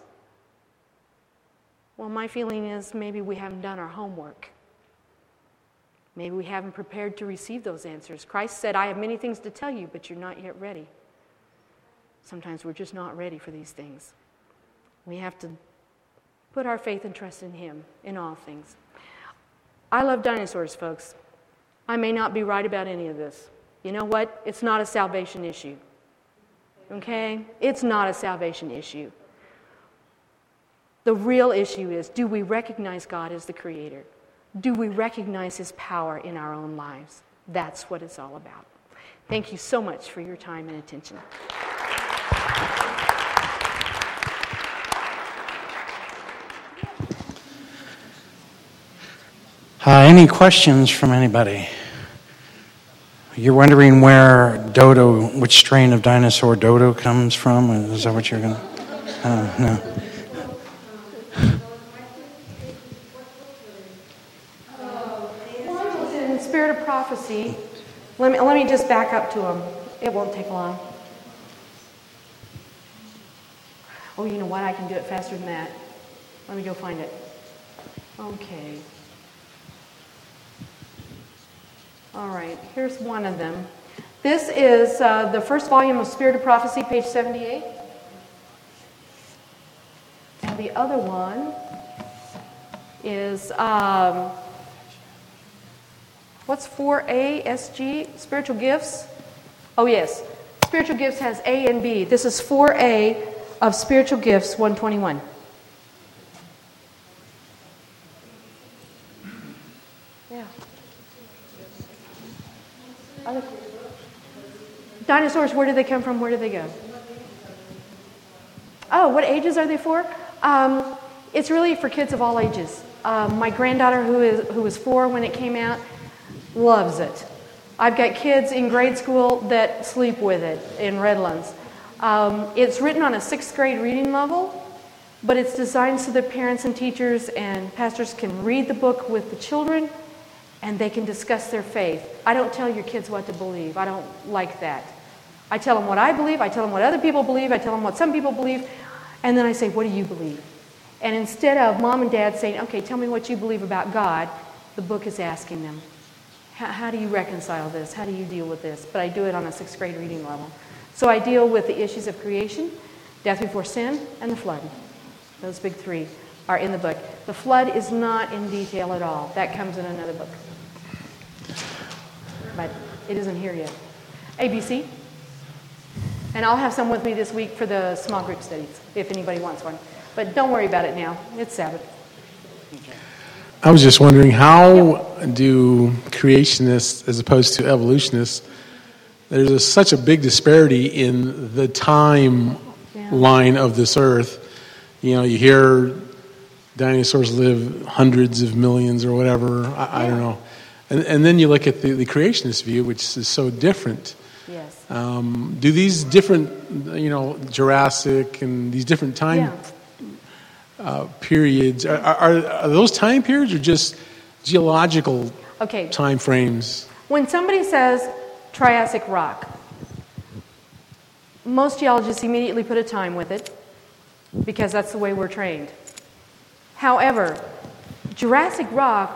Well, my feeling is maybe we haven't done our homework. Maybe we haven't prepared to receive those answers. Christ said, I have many things to tell you, but you're not yet ready. Sometimes we're just not ready for these things. We have to put our faith and trust in him in all things. I love dinosaurs, folks. I may not be right about any of this. You know what? It's not a salvation issue. Okay? It's not a salvation issue. The real issue is, do we recognize God as the Creator? Do we recognize his power in our own lives? That's what it's all about. Thank you so much for your time and attention. Any questions from anybody? You're wondering where dodo, which strain of dinosaur dodo comes from? Is that what you're going to... no. One was in Spirit of Prophecy. Let me just back up to them. It won't take long. Oh, you know what? I can do it faster than that. Let me go find it. Okay. All right, here's one of them. This is the first volume of Spirit of Prophecy, page 78. And the other one is, what's 4A, SG? Spiritual Gifts? Oh, yes. Spiritual Gifts has A and B. This is 4A of Spiritual Gifts, 121. Yeah. Dinosaurs, where did they come from? Where did they go? Oh, what ages are they for? It's really for kids of all ages. My granddaughter, who was 4 when it came out, loves it. I've got kids in grade school that sleep with it in Redlands. It's written on a 6th grade reading level, but it's designed so that parents and teachers and pastors can read the book with the children and they can discuss their faith. I don't tell your kids what to believe. I don't like that. I tell them what I believe, I tell them what other people believe, I tell them what some people believe, and then I say, what do you believe? And instead of mom and dad saying, okay, tell me what you believe about God, the book is asking them, how do you reconcile this? How do you deal with this? But I do it on a 6th grade reading level. So I deal with the issues of creation, death before sin, and the flood. Those big 3 are in the book. The flood is not in detail at all. That comes in another book. But it isn't here yet. ABC. And I'll have some with me this week for the small group studies, if anybody wants one. But don't worry about it now. It's Sabbath. I was just wondering, how do creationists, as opposed to evolutionists, there's such a big disparity in the time line of this earth. You know, you hear dinosaurs live hundreds of millions or whatever. I don't know. And then you look at the creationist view, which is so different. Yes. Do these different, Jurassic and these different time periods, are those time periods or just geological time frames? When somebody says Triassic rock, most geologists immediately put a time with it because that's the way we're trained. However, Triassic rock,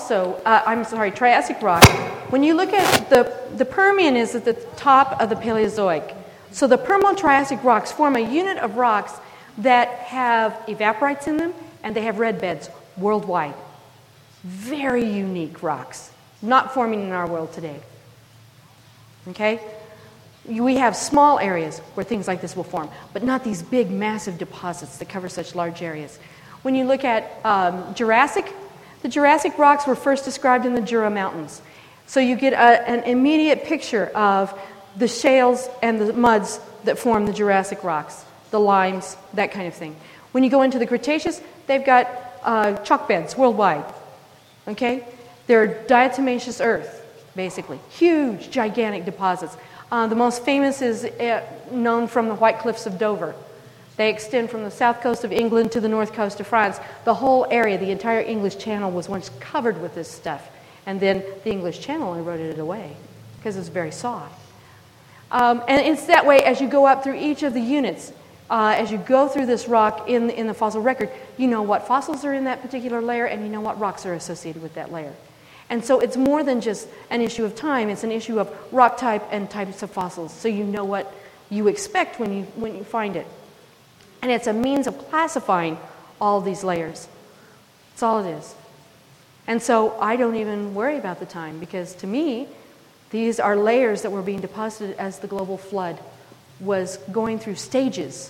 when you look at the Permian is at the top of the Paleozoic. So the Permo-Triassic rocks form a unit of rocks that have evaporites in them and they have red beds worldwide. Very unique rocks, not forming in our world today. Okay? We have small areas where things like this will form, but not these big, massive deposits that cover such large areas. When you look at Jurassic, the Jurassic rocks were first described in the Jura Mountains. So you get an immediate picture of the shales and the muds that form the Jurassic rocks, the limes, that kind of thing. When you go into the Cretaceous, they've got chalk beds worldwide. Okay? They're diatomaceous earth, basically. Huge, gigantic deposits. The most famous is known from the White Cliffs of Dover. They extend from the south coast of England to the north coast of France. The whole area, the entire English Channel, was once covered with this stuff. And then the English Channel eroded it away because it was very soft. And it's that way as you go up through each of the units. As you go through this rock in the fossil record, you know what fossils are in that particular layer and you know what rocks are associated with that layer. And so it's more than just an issue of time. It's an issue of rock type and types of fossils. So you know what you expect when you find it. And it's a means of classifying all these layers. That's all it is. And so I don't even worry about the time because to me, these are layers that were being deposited as the global flood was going through stages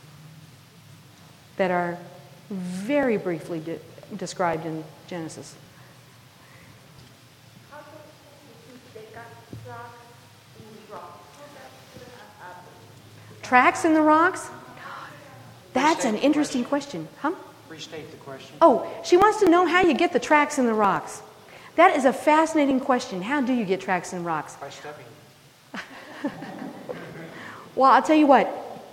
that are very briefly described in Genesis. Tracks in the rocks? That's an interesting question. Huh? Restate the question. Oh, she wants to know how you get the tracks in the rocks. That is a fascinating question. How do you get tracks in rocks? By stepping. Well, I'll tell you what.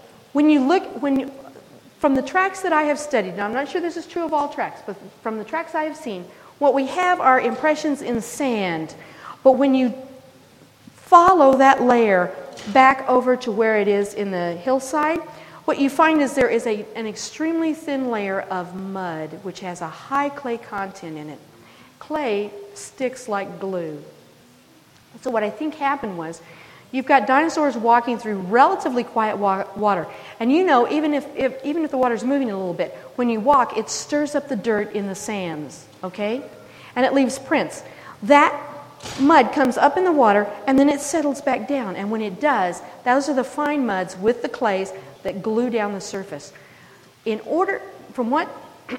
From the tracks that I have studied, now I'm not sure this is true of all tracks, but from the tracks I have seen, what we have are impressions in sand. But when you follow that layer back over to where it is in the hillside, what you find is there is an extremely thin layer of mud which has a high clay content in it. Clay sticks like glue. So what I think happened was you've got dinosaurs walking through relatively quiet water. And you know, even if the water's moving a little bit, when you walk, it stirs up the dirt in the sands, okay? And it leaves prints. That mud comes up in the water, and then it settles back down. And when it does, those are the fine muds with the clays that glue down the surface. From what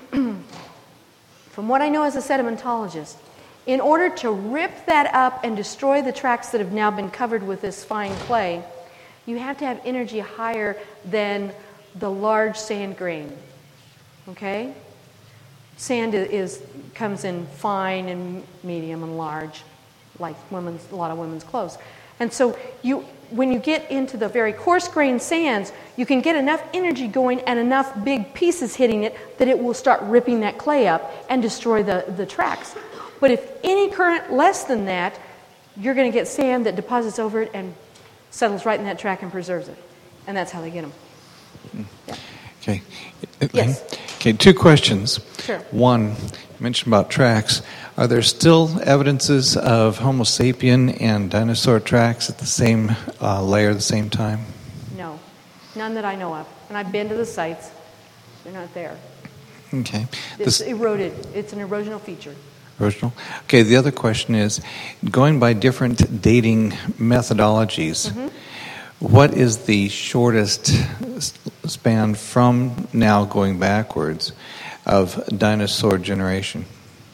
I know as a sedimentologist, in order to rip that up and destroy the tracks that have now been covered with this fine clay, you have to have energy higher than the large sand grain. Okay? Sand comes in fine and medium and large, like a lot of women's clothes. And so when you get into the very coarse-grained sands, you can get enough energy going and enough big pieces hitting it that it will start ripping that clay up and destroy the tracks. But if any current less than that, you're going to get sand that deposits over it and settles right in that track and preserves it. And that's how they get them. Yeah. Okay. Yes. Okay, 2 questions. Sure. One, you mentioned about tracks. Are there still evidences of Homo sapien and dinosaur tracks at the same layer, the same time? No. None that I know of. And I've been to the sites. They're not there. Okay. It's eroded. It's an erosional feature. Original. Okay, the other question is, going by different dating methodologies, what is the shortest span from now going backwards of dinosaur generation?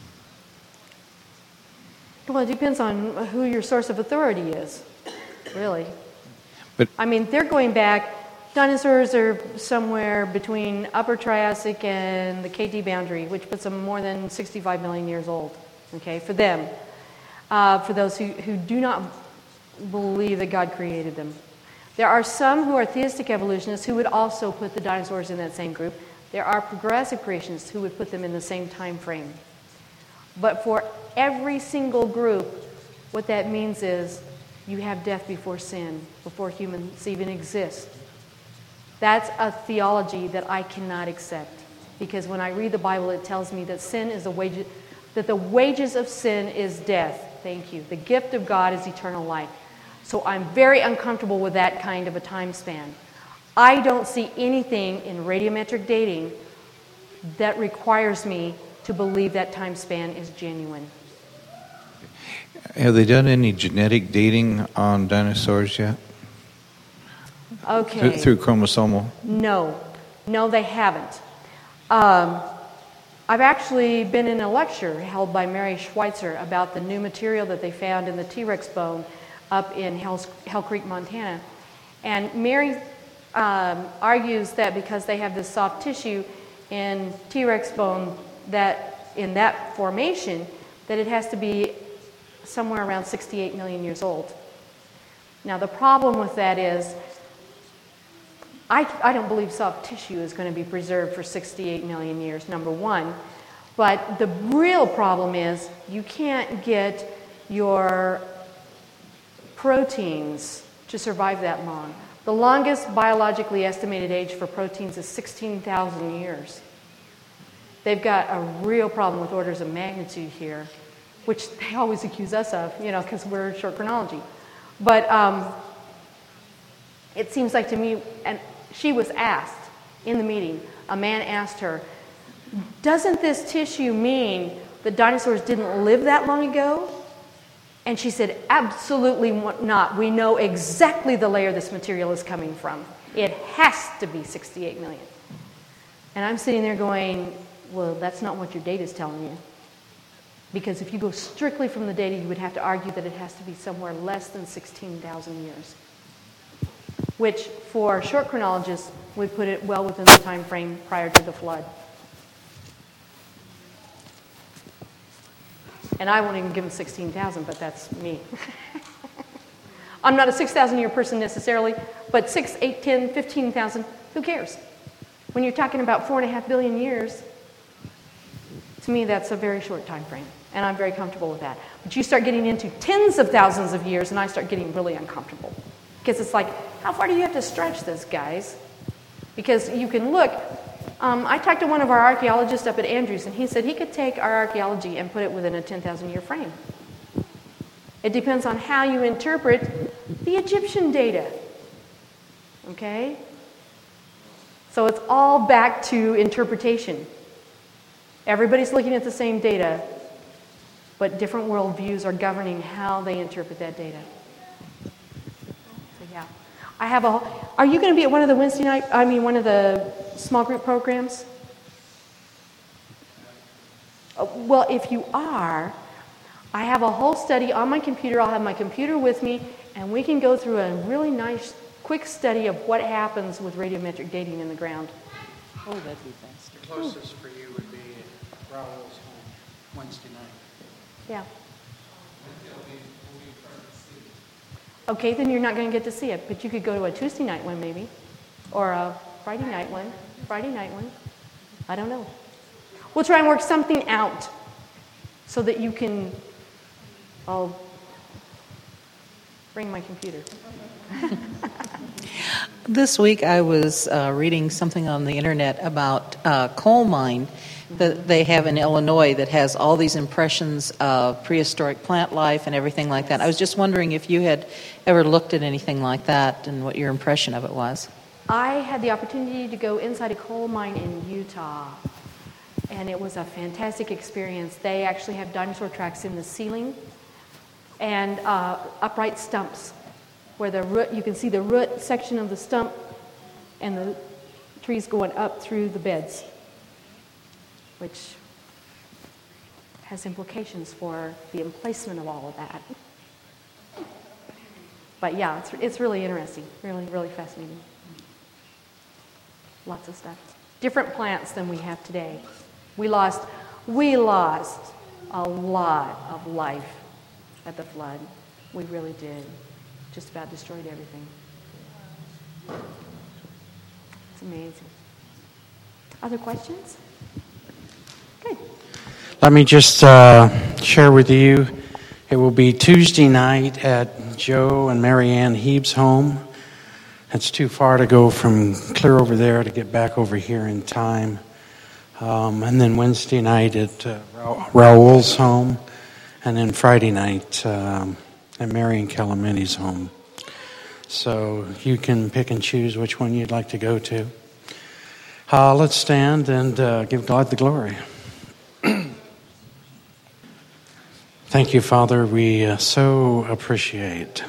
Well, it depends on who your source of authority is, really. But I mean, they're going back. Dinosaurs are somewhere between Upper Triassic and the KT boundary, which puts them more than 65 million years old, okay, for them. For those who do not believe that God created them. There are some who are theistic evolutionists who would also put the dinosaurs in that same group. There are progressive creationists who would put them in the same time frame. But for every single group, what that means is you have death before sin, before humans even exist. That's a theology that I cannot accept, because when I read the Bible, it tells me that sin is that the wages of sin is death. Thank you. The gift of God is eternal life. So I'm very uncomfortable with that kind of a time span. I don't see anything in radiometric dating that requires me to believe that time span is genuine. have they done any genetic dating on dinosaurs yet? Okay. Through chromosomal? No, they haven't. I've actually been in a lecture held by Mary Schweitzer about the new material that they found in the T-Rex bone up in Hell Creek, Montana. And Mary argues that because they have this soft tissue in T-Rex bone that in that formation, that it has to be somewhere around 68 million years old. Now the problem with that is I don't believe soft tissue is going to be preserved for 68 million years, number one. But the real problem is you can't get your proteins to survive that long. The longest biologically estimated age for proteins is 16,000 years. They've got a real problem with orders of magnitude here, which they always accuse us of, because we're short chronology. But it seems like to me, and she was asked in the meeting, a man asked her, doesn't this tissue mean that dinosaurs didn't live that long ago? And she said, absolutely not. We know exactly the layer this material is coming from. It has to be 68 million. And I'm sitting there going, well, that's not what your data is telling you. Because if you go strictly from the data, you would have to argue that it has to be somewhere less than 16,000 years. Which, for short chronologists, would put it well within the time frame prior to the flood. And I won't even give them 16,000, but that's me. I'm not a 6,000-year person necessarily, but 6, 8, 10, 15,000, who cares? When you're talking about 4.5 billion years, to me that's a very short time frame, and I'm very comfortable with that. But you start getting into tens of thousands of years, and I start getting really uncomfortable. Because it's like, how far do you have to stretch this, guys? Because you can look. I talked to one of our archaeologists up at Andrews, and he said he could take our archaeology and put it within a 10,000-year frame. It depends on how you interpret the Egyptian data. Okay? So it's all back to interpretation. Everybody's looking at the same data, but different worldviews are governing how they interpret that data. So yeah. Are you going to be at one of the one of the small group programs? Well, if you are, I have a whole study on my computer. I'll have my computer with me, and we can go through a really nice, quick study of what happens with radiometric dating in the ground. Oh, that'd be fast. The closest for you would be Raoul's home Wednesday night. Yeah. Okay, then you're not going to get to see it, but you could go to a Tuesday night one maybe, or a Friday night one. I don't know. We'll try and work something out so that you can. I'll bring my computer. This week I was reading something on the internet about a coal mine that they have in Illinois that has all these impressions of prehistoric plant life and everything like that. I was just wondering if you had ever looked at anything like that and what your impression of it was. I had the opportunity to go inside a coal mine in Utah, and it was a fantastic experience. They actually have dinosaur tracks in the ceiling and upright stumps where the root, you can see the root section of the stump and the trees going up through the beds, which has implications for the emplacement of all of that. But yeah, it's really interesting, really, really fascinating. Lots of stuff. Different plants than we have today. We lost a lot of life at the flood. We really did. Just about destroyed everything. It's amazing. Other questions? Good. Let me just share with you. It will be Tuesday night at Joe and Marianne Heeb's home. It's too far to go from clear over there to get back over here in time. And then Wednesday night at Raoul's home. And then Friday night at Marion Calamiti's home. So you can pick and choose which one you'd like to go to. Let's stand and give God the glory. Thank you, Father. We so appreciate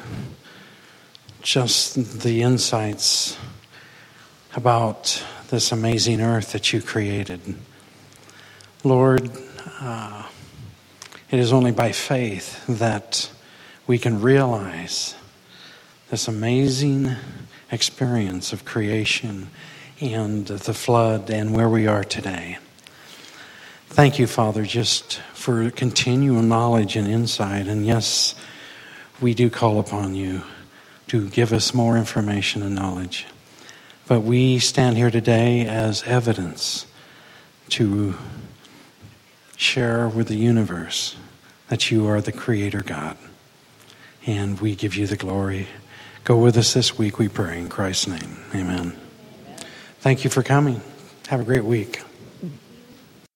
just the insights about this amazing earth that you created. Lord, it is only by faith that we can realize this amazing experience of creation and the flood and where we are today. Thank you, Father, just for continual knowledge and insight. And yes, we do call upon you to give us more information and knowledge. But we stand here today as evidence to share with the universe that you are the Creator God. And we give you the glory. Go with us this week, we pray in Christ's name. Amen. Thank you for coming. Have a great week.